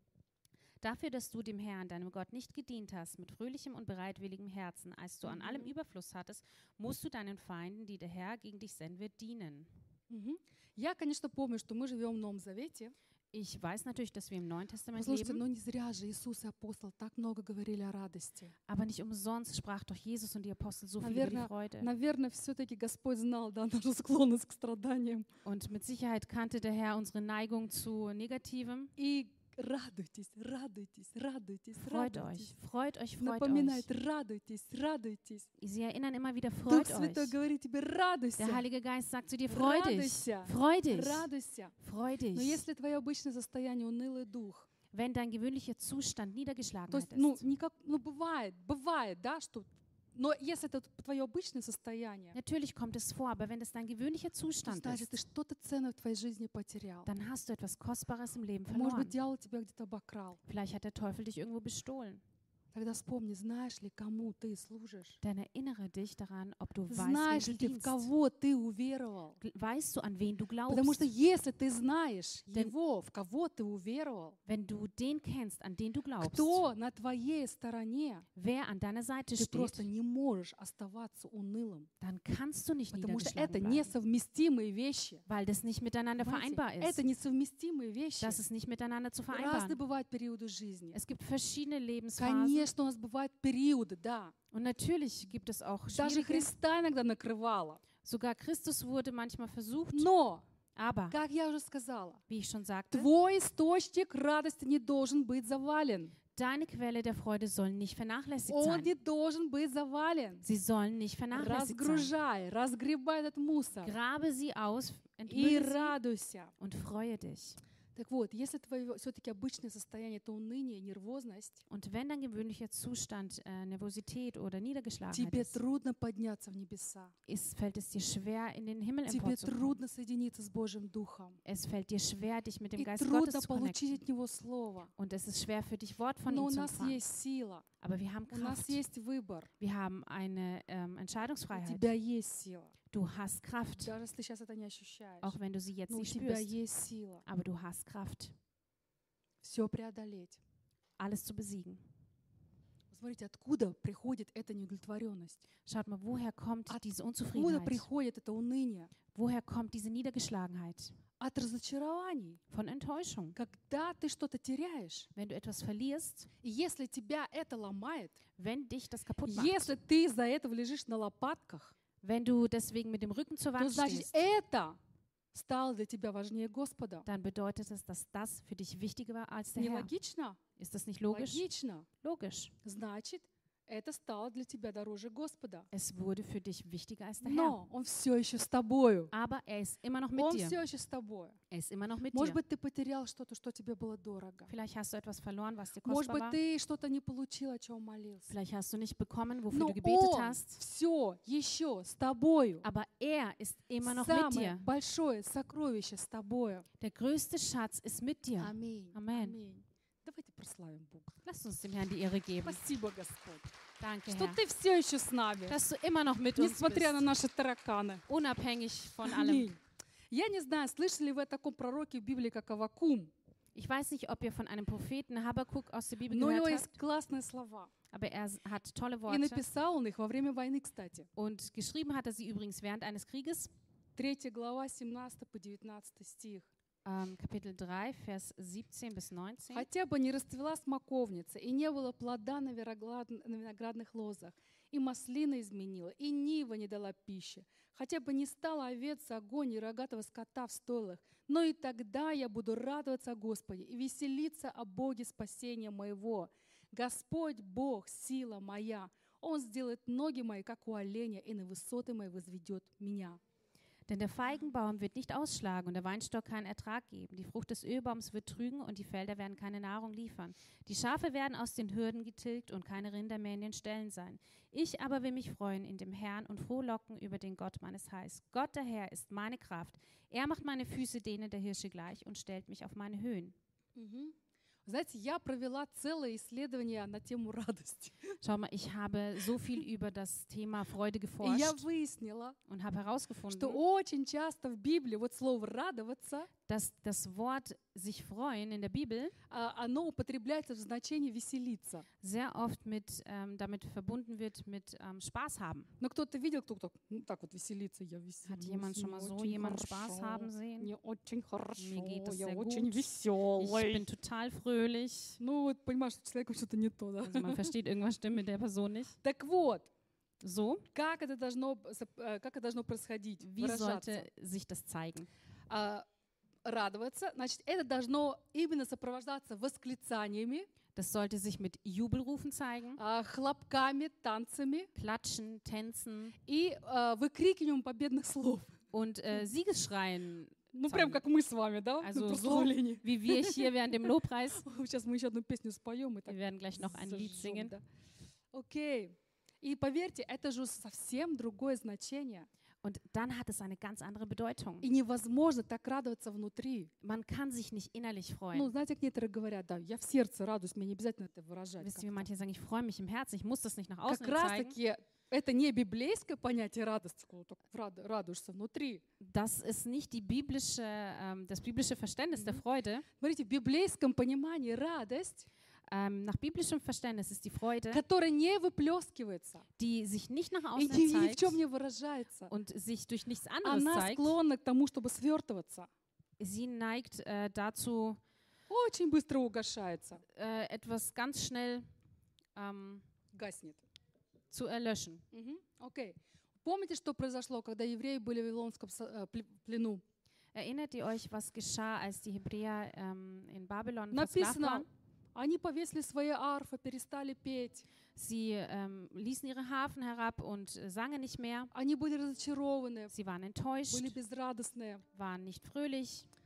Dafür, dass du dem Herrn, deinem Gott, nicht gedient hast, mit fröhlichem und bereitwilligem Herzen, als du an allem Mhm. Überfluss hattest, musst du deinen Feinden, die der Herr gegen dich senden wird, dienen. Мгм. Я, конечно, помню, что мы живем в Новом Завете. Ich weiß natürlich, dass wir im Neuen Testament Послушайте, leben, но не зря же Иисус и апостол так много говорили о радости. aber nicht umsonst sprach doch Jesus und die Apostel so viel über die Наверное, Freude. наверное, все-таки Господь знал, да, нашу склонность к страданиям. Und mit Sicherheit kannte der Herr unsere Neigung zu Negativem. И радуйтесь, радуйтесь, радуйтесь, Freut радуйтесь. euch, freut euch, freut Напоминает, euch. радуйтесь, радуйтесь. Sie erinnern immer wieder, Дух freut Святой euch. говорит тебе, радуйся, Der Heilige Geist sagt zu dir, freu dich, радуйся, freu dich, радуйся. freu Но dich. если твое обычное состояние унылый дух, Wenn dein gewöhnlicher Zustand то Niedergeschlagenheit есть, ну, ist. никак, ну, бывает, бывает, да, что, но если это твое обычное состояние, Natürlich kommt es vor, aber wenn das dein gewöhnlicher то Zustand значит, ты ist, что-то ценное в твоей жизни потерял. dann hast du etwas Kostbares im Leben Может быть, verloren. дьявол тебя где-то обокрал. Vielleicht hat der Teufel dich irgendwo bestohlen. Тогда вспомни, знаешь ли, кому ты служишь? Dann erinnere dich daran, ob du weißt, Знаешь wem ли du ты, в dienst. кого ты уверовал? Gl- Weißt du, an wen du Потому что glaubst? если ты знаешь Denn- его, в кого ты уверовал, Wenn du den kennst, an den du glaubst, кто на твоей стороне, wer an deiner Seite ты просто steht, не можешь оставаться унылым. dann kannst du nicht Потому что это niedergeschlagen bleiben, несовместимые вещи. weil das nicht miteinander Понимаете? vereinbar Это ist. несовместимые вещи. Das ist nicht miteinander zu Разные vereinbaren. бывают периоды жизни. Es gibt verschiedene Lebensphasen Конечно, у нас бывают периоды, да. und natürlich gibt es auch Даже schwierige. Христа иногда накрывало. Sogar Christus wurde manchmal versucht, Но, aber, как я уже сказала, wie ich schon sagte, твой источник радости не должен быть завален. deine Quelle der Freude soll nicht vernachlässigt Он sein. не должен быть завален. Sie sollen nicht vernachlässigt sein. Разгружай, разгребай этот мусор Grabe sie aus, и entmülle sie радуйся. und freue dich. Так вот, если твое все-таки обычное состояние — это уныние, нервозность, Und wenn dein gewöhnlicher Zustand äh, Nervosität oder Niedergeschlagenheit тебе ist, трудно подняться в небеса. ist, fällt es dir schwer, in den Himmel Тебе emporzukommen. трудно соединиться с Божьим Духом. Es fällt dir schwer, dich mit dem И Geist трудно Gottes zu получить connecten. от Него Слово. Und es ist schwer für dich, Wort von Но ihm у zu нас empfangen. есть сила, Aber wir haben у нас Kraft. есть выбор, Wir haben eine ähm, у Entscheidungsfreiheit. тебя есть сила. Du hast Kraft, Даже если ты сейчас это не ощущаешь, auch wenn du sie jetzt но у nicht тебя spürst. есть сила Aber du hast Kraft, все преодолеть. alles zu besiegen. Смотрите, откуда приходит эта неудовлетворенность? Schaut mal, woher kommt diese Откуда Unzufriedenheit? приходит это уныние? Woher kommt diese Niedergeschlagenheit? От разочарований. Von Enttäuschung. Когда ты что-то теряешь, Wenn du etwas verlierst, и если тебя это ломает, wenn dich das kaputt macht, если ты из-за этого лежишь на лопатках, wenn du deswegen mit dem Rücken zur то Wand значит, stehst, это стало для тебя важнее Господа. dann bedeutet es, dass das für dich wichtiger war als der Herr. Нелогично? Ist das nicht logisch? Логично. Logisch. Значит, это стало для тебя дороже Господа. Es wurde für dich wichtiger als der Herr. Но Он все еще с тобою. Aber er ist immer noch mit Он dir. все еще с тобой. Er ist immer noch mit Может dir. быть, ты потерял что-то, что тебе было дорого. Vielleicht hast du etwas verloren, was dir Может kostbar быть, war. ты что-то не получил, о чем молился. Vielleicht hast du nicht bekommen, wofür Но du gebetet Он hast. все еще с тобою. Aber er ist immer noch mit Самое dir. большое сокровище с тобою. Der größte Schatz ist mit dir. Аминь. Amen. Аминь. Давайте прославим Бога. Lass uns dem Herrn die Ehre geben. Спасибо, Господь, Danke, что Herr, ты все еще с нами, dass du immer noch mit uns несмотря на bist, наши тараканы. unabhängig von allem. Аминь. Я не знаю, слышали ли вы о таком пророке в Библии, как Аввакум, Ich weiß nicht, ob ihr von einem Propheten Habakkuk aus der Bibel но у него gehört есть habt, классные слова. aber er s- hat tolle И Worte. написал он их во время войны, кстати. Und geschrieben hat er sie übrigens während eines Krieges. Третья глава, семнадцатый по девятнадцатый стих. Ähm, Kapitel drei, Vers siebzehn bis neunzehn. «Хотя бы не расцвела смоковница, и не было плода на виноград- на виноградных лозах, и маслина изменила, и нива не дала пищи, хотя бы не стало овец, огонь и рогатого скота в стойлах, но и тогда я буду радоваться о Господе и веселиться о Боге спасения моего. Господь Бог, сила моя, Он сделает ноги мои, как у оленя, и на высоты мои возведет меня». Denn der Feigenbaum wird nicht ausschlagen und der Weinstock keinen Ertrag geben. Die Frucht des Ölbaums wird trügen und die Felder werden keine Nahrung liefern. Die Schafe werden aus den Hürden getilgt und keine Rinder mehr in den Ställen sein. Ich aber will mich freuen in dem Herrn und frohlocken über den Gott meines Heils. Gott der Herr ist meine Kraft. Er macht meine Füße denen der Hirsche gleich und stellt mich auf meine Höhen. Мгм. Знаете, я провела целое исследование на тему радости. Schau mal, ich habe so viel über das Thema Freude И я geforscht выяснила, und habe что herausgefunden, очень часто в Библии вот слово «радоваться», dass das Wort sich freuen in der Bibel а, оно употребляется в значении «веселиться». sehr oft mit, ähm, damit verbunden wird mit ähm, Spaß haben. Но кто-то видел, кто так, ну, так вот веселиться, я веселюсь, Hat jemand schon мне mal so очень jemanden хорошо, Spaß haben sehen? мне очень хорошо, Mir geht es я sehr очень gut. Ich веселый. bin total fröhlich. Ну вот понимаешь, что человеку что-то не то, да? Also man versteht irgendwas stimmt mit der Person nicht. Так вот, So, как это должно, сop- э, как это должно происходить, wie выражаться? sollte sich das zeigen? А, радоваться, значит, это должно именно сопровождаться восклицаниями, Das sollte sich mit Jubelrufen zeigen, а, хлопками, танцами Klatschen, Tänzen и а, выкрикиваем победных слов. und äh, Siegesschreien. Ну, прям Zeigen. как мы с вами, да? Also На so, прославлении. wie wir hier während dem Lobpreis. Сейчас мы еще одну песню споем и так Wir werden gleich noch ein Lied зажжем, singen. да. Окей. И поверьте, это же совсем другое значение. Und dann hat es eine ganz andere Bedeutung. И невозможно так радоваться внутри. Man kann sich nicht innerlich Ну, freuen. знаете, как некоторые говорят, да, я в сердце радуюсь, мне не обязательно это выражать. Wisst ihr, wie как-то. manche sagen, ich freue mich im Herzen, ich muss das nicht nach außen Как раз zeigen. таки это не библейское понятие радости, когда так рад- радуешься внутри. Das ist nicht die biblische, ähm, das biblische Verständnis der Mhm. Freude. Смотрите, в библейском понимании радость, Ähm, nach biblischem Verständnis ist die Freude, которая не выплескивается die sich nicht nach и außen ни, ни в zeigt чем не выражается, und sich durch nichts anderes она zeigt. склонна к тому, чтобы свертываться, Sie neigt äh, dazu, очень быстро угошается, äh, etwas ganz schnell ähm, гаснет. zu erlöschen. Мгм. Окей. Помните, что произошло, когда евреи были в Вавилонском со- э, пле- плену? Erinnert ihr euch, was geschah, als die Hebräer ähm, in Babylon versklavt Написано, waren? они повесили свои арфы, перестали петь. Sie ähm, ließen ihre Harfen herab und äh, sangen nicht mehr. Они были разочарованы, Sie waren enttäuscht, были безрадостные. waren nicht fröhlich.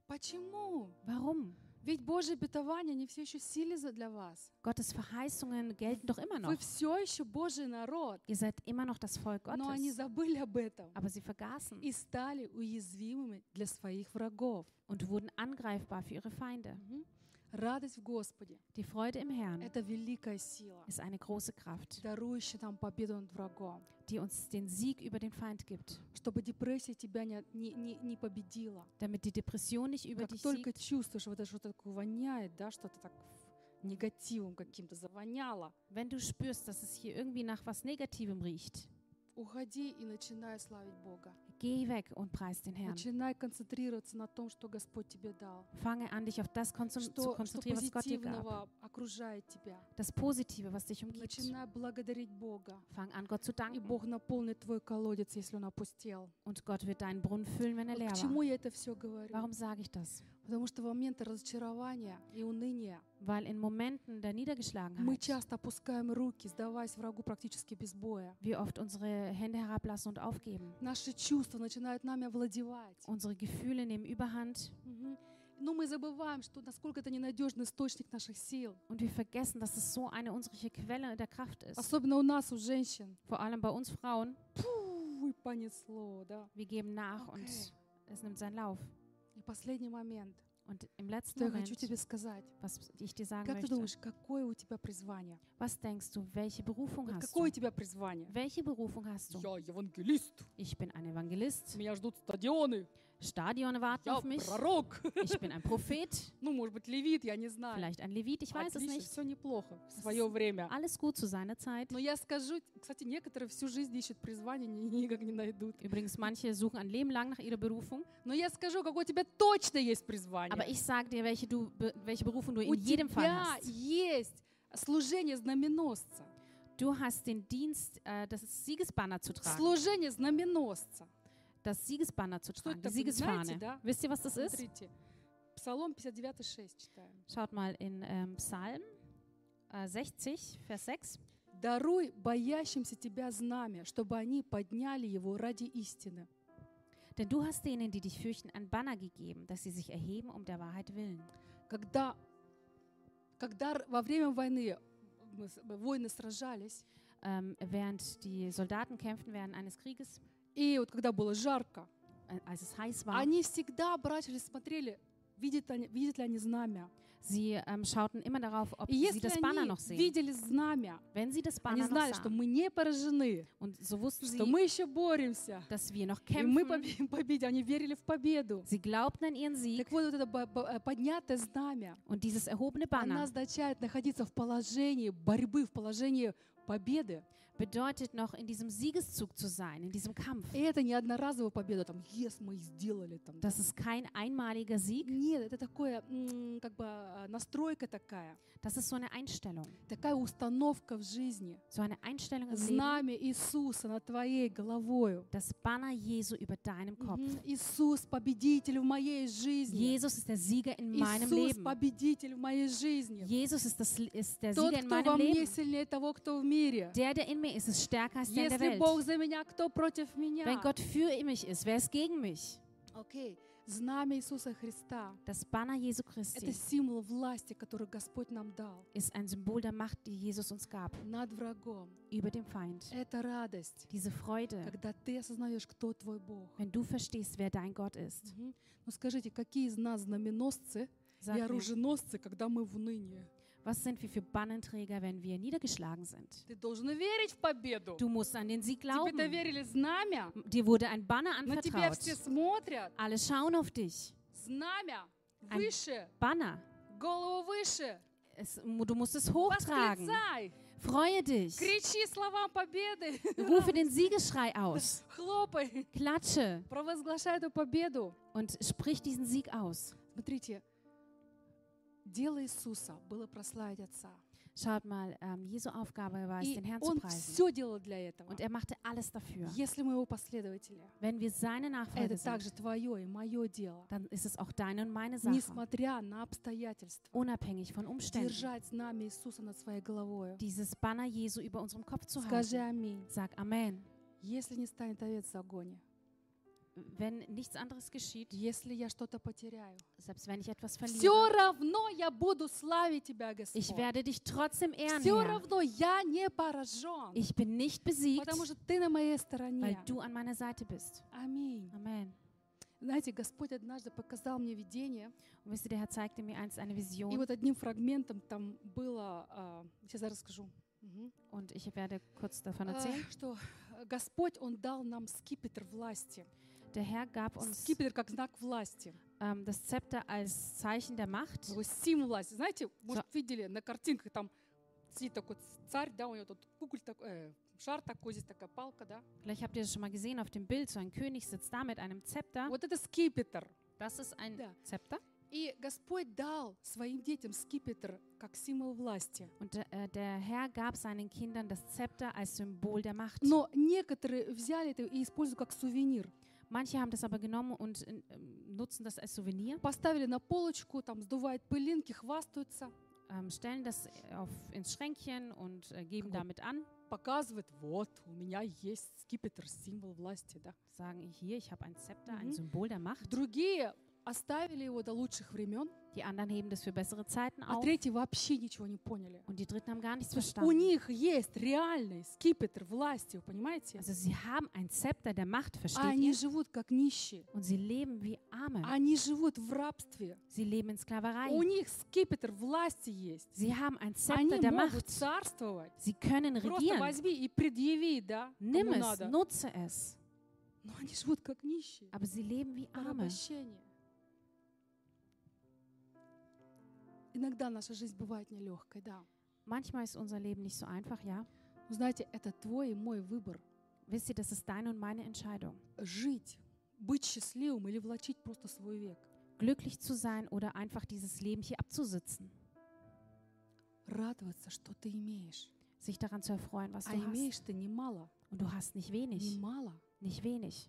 Почему? Warum? Ведь Божьи обетования, они все еще силы за- для вас. Gottes Verheißungen gelten doch immer Вы noch. все еще Божий народ, Ihr seid immer noch das Volk но они Gottes. забыли об этом Aber sie vergaßen и стали уязвимыми для своих врагов. und wurden angreifbar für ihre Feinde. Мгм. Радость в Господе Die Freude im — Herrn это великая сила, ist eine große Kraft, дарующая нам победу над врагом, die uns den Sieg über den Feind gibt, чтобы депрессия тебя не, не, не, не победила. damit die Depression nicht über Как dich только siegt. чувствуешь, вот это что-то такое воняет, да, что-то так негативом каким-то завоняло, Wenn du spürst, dass es hier irgendwie nach was Negativem riecht, уходи и начинай славить Бога. geh weg und preis den Herrn. Начинай концентрироваться на том, что Господь тебе дал. Fange an, dich auf das konzum- zu Что, что konzentrieren, was Gott dir gab. позитивного окружает тебя. Das Positive, was dich umgibt. Начинай благодарить Бога. Fang an, Gott zu И danken. Бог наполнит твой колодец, если он опустел. Und Gott wird deinen Brunnen füllen, wenn er Вот leer к war. чему я это все говорю? Warum sage ich das? Потому что в моменты разочарования и уныния Weil in Momenten der мы Niedergeschlagenheit часто опускаем руки, сдаваясь врагу практически без боя. wir oft unsere Hände herablassen und aufgeben. Наши чувства начинают нами овладевать. Unsere Gefühle nehmen Überhand Мгм. Но мы забываем, что насколько это ненадежный источник наших сил. und wir vergessen, dass es so eine unsere Quelle der Kraft ist. Особенно у нас, у женщин. Vor allem bei uns Frauen. Фу, и понесло, да. Wir geben nach und Okay. es nimmt seinen Lauf. И последний момент, Und im letzten что я Moment, хочу тебе сказать. was ich dir sagen Как ты möchte, думаешь, какое у тебя призвание? was denkst du, welche Berufung Вот hast какое у du? тебя призвание? Welche Berufung hast du? Я евангелист. Ich bin ein Evangelist. Меня ждут стадионы. Stadione warten Я auf mich. пророк. Ich bin ein Prophet. Ну, может быть, левит, я не знаю. Vielleicht ein Levit, ich weiß es Отлично, nicht. все неплохо в свое время. Alles gut zu seiner Zeit. Но я скажу, кстати, некоторые всю жизнь ищут призвание, ни- никак не найдут. Übrigens, manche suchen ein Leben lang nach ihrer Berufung. Но я скажу, какое у тебя точно есть призвание. Aber ich sage dir, welche, du, be- welche Berufung du У in jedem Fall тебя hast. есть служение знаменосца. Du hast den Dienst, äh, das Siegesbanner zu tragen. Служение знаменосца. Das Siegesbanner zu Что tragen, это die такое, знаете, Siegesfahne. да? Wisst ihr, was das ist? Смотрите, Псалом пятьдесят девять шесть читаем. Schaut mal in ähm, Psalm äh, sechzig, Vers sechs. «Даруй боящимся тебя знамя, чтобы они подняли его ради истины». Denn du hast denen, die dich fürchten, ein Banner gegeben, dass sie sich erheben um der Wahrheit willen. Когда, когда р- во время войны мы с- воины сражались, Ähm, während die Soldaten kämpften während eines Krieges, и вот когда было жарко, äh, als es heiß war, они всегда оборачивались, смотрели, видят, они, видят ли они знамя. sie ähm, schauten immer darauf, ob И sie если das Banner они noch sehen. видели знамя, Wenn sie das они Banner noch знали, что sahen, мы не поражены, und so wussten что sie, мы еще боремся, dass wir noch и мы kämpfen, побе- победим. Они верили в победу. sie glaubten an ihren Sieg Так вот, вот это бо- бо- э, поднятое знамя, und dieses erhobene оно Banner означает находиться в положении борьбы, в положении победы. bedeutet noch in diesem Siegeszug zu sein, in diesem Kampf. И это не одноразовая победа, там, ес, мы сделали. Там, да. Das ist kein einmaliger Sieg, Нет, это такое, м, как бы а, настройка такая, das ist so eine Einstellung, такая установка в жизни. so eine Einstellung im Leben, Знамя Иисуса над твоей головою. das Banner Jesu über deinem Kopf. Мгм. Иисус победитель в моей жизни. Jesus ist der Sieger in meinem Иисус Leben. победитель в моей жизни. Jesus ist, das, ist der Тот, Sieger in кто во meinem мне Leben. сильнее того, кто в мире. Der, der in mir ist, ist stärker als der in der Если Welt. Бог за меня, кто против меня? Wenn Gott für mich ist, wer ist gegen mich? Окей. Знамя Иисуса Христа Das Banner Jesu — это Christi символ власти, который Господь нам дал ist ein Symbol der Macht, die Jesus uns gab, над врагом. über dem Feind. Это радость, Diese Freude, когда ты осознаешь, кто твой Бог. wenn du verstehst, wer dein Gott ist. Мгм. Ну скажите, какие из нас знаменосцы и Sag mir, оруженосцы, когда мы в унынии? was sind wir für Bannenträger, wenn wir niedergeschlagen sind? Ты должен верить в победу. Du musst an den Sieg glauben. Тебе доверили знамя, Dir wurde ein Banner на тебя anvertraut. все смотрят. Alle schauen auf dich. Знамя Ein выше, Banner. голову выше. Es, du musst es hochtragen. Восклицай, Freue dich. кричи слова победы, Rufe den Siegesschrei aus. хлопай, Klatsche провозглашай эту победу. und sprich diesen Sieg aus. Смотрите, дело Иисуса было прославить Отца. Schaut mal, ähm, Jesu Aufgabe war es, И den Herrn zu Он preisen. все делал для этого. Und er machte alles dafür. Если мы Его последователи, Wenn wir seine Nachfolger это sind, также твое и мое дело. dann ist es auch deine und meine Sache, Несмотря на обстоятельства, unabhängig von Umständen, держать знамя Иисуса над своей головой. dieses Banner Jesu über unserem Kopf zu Скажи halten. аминь. Sag Amen. Если не станет овец в загоне, wenn nichts anderes geschieht, если я что-то потеряю, selbst wenn ich etwas все verliere, равно я буду славить Тебя, ich Господь. werde dich trotzdem ehren, Все Herr. равно я не поражен, Ich bin nicht besiegt, потому что Ты на моей weil стороне. du an meiner Seite bist. Аминь. Amen. Знаете, Господь однажды показал мне видение, Und wisst ihr, der Herr zeigte mir einst eine и Vision вот одним фрагментом там было, а, сейчас я расскажу, Мгм. und ich werde kurz davon А, erzählen. что Господь, Он дал нам скипетр власти. Der Herr gab uns Скипетр как знак власти, ähm, das Zepter als Zeichen der Macht. такой символ власти. Знаете, может, видели на картинках, там сидит такой царь, да, у него тут куколь такой, э, шар такой, здесь такая палка, да. Vielleicht habt ihr das schon mal gesehen auf dem Bild, so ein König sitzt da mit einem Zepter. Вот это скипетр. Das ist ein Да. Zepter. И Господь дал своим детям скипетр как символ власти. Und äh, der Herr gab seinen Kindern das Zepter als Symbol der Macht. Но некоторые взяли это и используют как сувенир. Manche haben das aber genommen und äh, nutzen das als Souvenir, Поставили на полочку, там сдувают пылинки, хвастаются, ähm, stellen das auf, ins Schränkchen und äh, geben Guck mal. damit an, показывают, вот, у меня есть скипетр, символ власти, да. sagen, hier, ich habe ein Zepter, ein Mhm. Symbol der Macht. Другие оставили его до лучших времен, Die anderen heben das für bessere Zeiten а auf третьи вообще ничего не поняли. und die Dritten haben gar nichts То есть у verstanden. них есть реальный скипетр власти, вы понимаете? Also sie haben ein Zepter der Macht, А versteht они ihr? живут как нищие. Und sie leben wie Arme. Они живут в рабстве. Sie leben in Sklaverei. У них скипетр власти есть. Sie haben ein Они Zepter der могут Macht. царствовать. Sie können Просто regieren. возьми и предъяви, да, Nimm кому es, надо. nutze es. Но они живут как нищие. Aber sie leben wie Arme. Порабощение. Иногда наша жизнь бывает нелегкой, да. Manchmal ist unser Leben nicht so einfach, ja. Но знаете, это твой и мой выбор. Wisst ihr, das ist deine und meine Entscheidung. Жить, быть счастливым или влачить просто свой век. Glücklich zu sein oder einfach dieses Leben hier abzusitzen. Радоваться, что ты имеешь. Sich daran zu erfreuen, was А du hast. имеешь ты немало. Und du hast nicht wenig. Немало. Nicht wenig.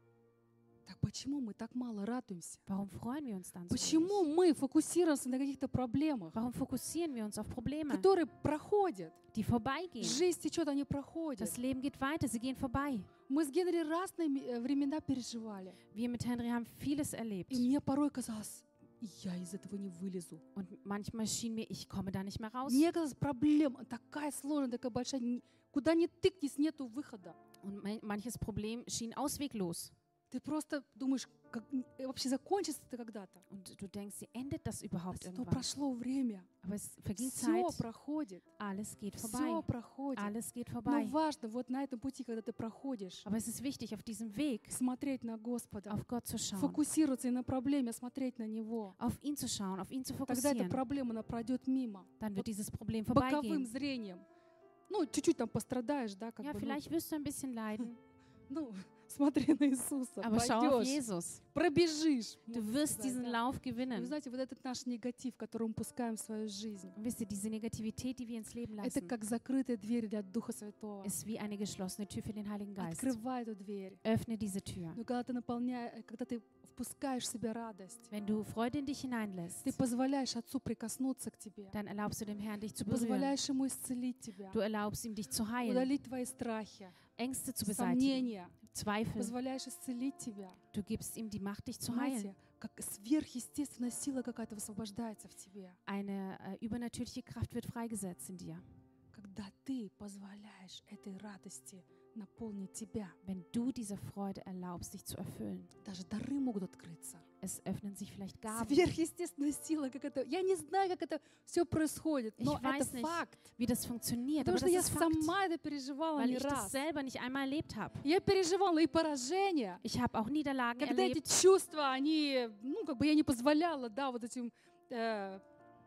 Так почему мы так мало радуемся? Warum freuen wir uns dann so Почему wenig? мы фокусируемся на каких-то проблемах, Warum fokussieren wir uns auf Probleme, которые проходят? die vorbeigehen? Жизнь течет, они проходят. Das Leben geht weiter, sie gehen vorbei. Мы с Генри разные ми- э, времена переживали. Wir mit Henry haben vieles erlebt. И мне порой казалось, я из этого не вылезу. Und manchmal schien mir, ich komme da nicht mehr raus. Мне казалось, проблема такая сложная, такая большая. ни- Куда ни тыкнись, нету выхода. Und mein- manches Problem schien ausweglos. Ты просто думаешь, как, э, вообще закончится это когда-то. Und du denkst, sie endet das überhaupt Но irgendwann? прошло время. Aber es verging Все Zeit, проходит. alles geht Все vorbei. проходит. Alles geht Но vorbei. важно вот на этом пути, когда ты проходишь, Aber es ist wichtig, auf diesem Weg смотреть на Господа, auf Gott zu schauen, фокусироваться и на проблеме, смотреть на Него. auf ihn zu schauen, auf ihn zu Тогда эта fokussieren. проблема, она пройдет мимо. Dann wird dieses Problem Боковым vorbeigehen. зрением. Ну, чуть-чуть там пострадаешь, да, как Ja, бы. vielleicht wirst du ein bisschen leiden, Ну, ну, смотри на Иисуса, aber schau auf пойдешь, Jesus. пробежишь. Du можно wirst сказать, diesen да. Lauf Вы gewinnen. знаете, вот этот наш негатив, который мы пускаем в свою жизнь, Und wisst ihr, diese Negativität, die wir ins Leben это lassen, как закрытая дверь для Духа Святого. ist wie eine geschlossene Tür für den Heiligen Geist. Открывай эту дверь. Öffne diese Tür. Но когда ты наполняешь, когда ты впускаешь в себя радость, Wenn du Freude in dich hineinlässt, ты позволяешь Отцу прикоснуться к тебе, dann erlaubst du dem Herrn, dich zu ты berühren. позволяешь Ему исцелить тебя, Du erlaubst ihm, dich zu heilen, удалить твои страхи, Ängste zu beseitigen, сомнения, Zweifel. позволяешь исцелить тебя. Du gibst ihm die Macht, dich zu heilen. Знаете, как сверхъестественная сила какая-то высвобождается в тебе, Eine äh, übernatürliche Kraft wird freigesetzt in dir, когда ты позволяешь этой радости наполнить тебя. wenn du dieser Freude erlaubst, dich zu erfüllen. Даже дары могут открыться. Es öffnen sich vielleicht Gaben. Сверхъестественная сила, как это... Я не знаю, как это все происходит, Ich но это weiß nicht, факт. wie das funktioniert, Потому aber что das я ist Fakt, сама это переживала weil не ich das раз. selber nicht einmal erlebt habe. Я переживала и поражения, Ich habe auch Niederlagen когда эти erlebt, чувства, они, ну, как бы я не позволяла, да, вот этим, э,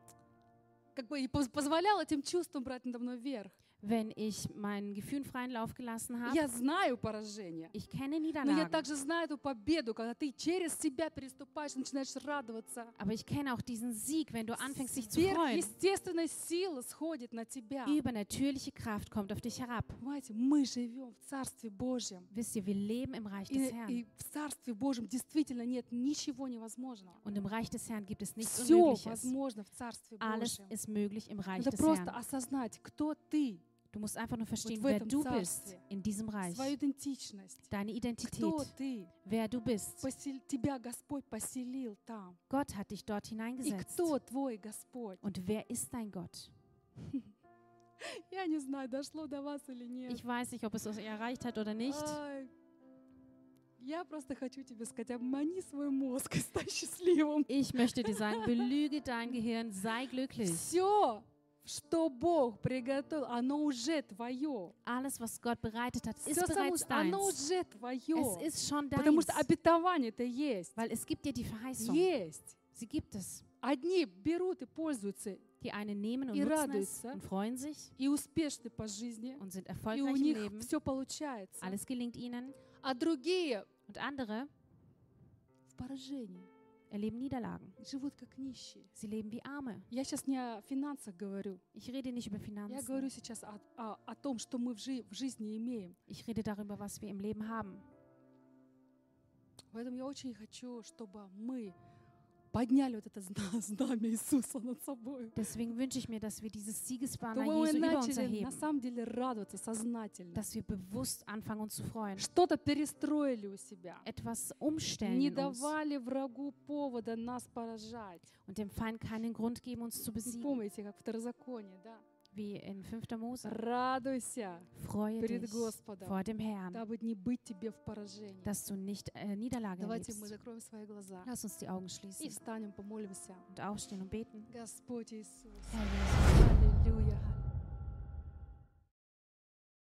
как бы и поз- позволяла этим чувствам брать надо мной верх. wenn ich meinen Gefühlen freien Lauf gelassen habe. Я знаю поражение, Ich kenne но я Niederlagen, также знаю эту победу, когда ты через себя переступаешь, начинаешь радоваться. aber ich kenne auch diesen Sieg, wenn du anfängst, dich zu freuen. Сверхъестественная сила сходит на тебя. Übernatürliche Kraft kommt auf dich herab. Понимаете, мы живем в Царстве Божьем. Wisst ihr, wir leben im Reich И, des Herrn. и в Царстве Божьем действительно нет ничего невозможного. Und im Reich des Herrn gibt es nichts Все Unmögliches. возможно в Царстве Alles Божьем. ist möglich im Reich Надо des просто Herrn. осознать, кто ты. Du musst einfach nur verstehen, в wer этом du bist царстве. in diesem Reich. Свою идентичность. Deine Кто Identität, ты? wer du bist. Посел- Тебя Господь поселил там. Gott hat dich dort И hineingesetzt. кто твой Господь? Und wer ist dein Gott? Я не знаю, дошло до вас или нет. Ich weiß nicht, ob es euch erreicht hat oder nicht. Ай, Я просто хочу тебе сказать, обмани свой мозг и стань счастливым. Ich möchte dir sagen, belüge dein Gehirn, sei glücklich. Все, что Бог приготовил, оно уже твое. Alles, was Gott bereitet hat, Все ist само, bereits оно deins. уже Es твое. ist schon Потому deins, что обетование-то есть. weil es gibt dir die Verheißung. Есть. Sie gibt es. Одни берут и пользуются, Die einen nehmen und И nutzen es радуются. und freuen sich и успешны по жизни, und sind и у erfolgreich im них Leben. все получается. Alles gelingt ihnen. А другие Und andere в поражении erleben Niederlagen. живут как нищие. Sie leben wie Arme. Я сейчас не о финансах говорю. Ich rede nicht über Я Finanzen. говорю сейчас о, о- о том, что мы в, жи- в жизни имеем. Ich rede darüber, was wir im Leben haben. Поэтому я очень хочу, чтобы мы подняли вот это зна- знамя Иисуса над собой. Deswegen wünsche ich mir, dass wir dieses Siegesbanner Чтобы мы Jesu über uns начали на erheben. самом деле радоваться сознательно. Dass wir bewusst anfangen, uns zu freuen. Что-то перестроили у себя. Etwas umstellen Не in uns давали врагу повода нас поражать. und dem Feind keinen Grund geben, uns zu besiegen. Помните, как Второзаконие, да? Wie in fünfter Mose. Радуйся Freue перед dich Господом, vor dem Herrn, дабы не быть тебе в поражении. dass du nicht äh, Niederlage Давайте мы erlebst. закроем свои глаза Lass uns die Augen и schließen встанем, помолимся. und aufstehen und beten. Господь Иисус, Herr Jesus,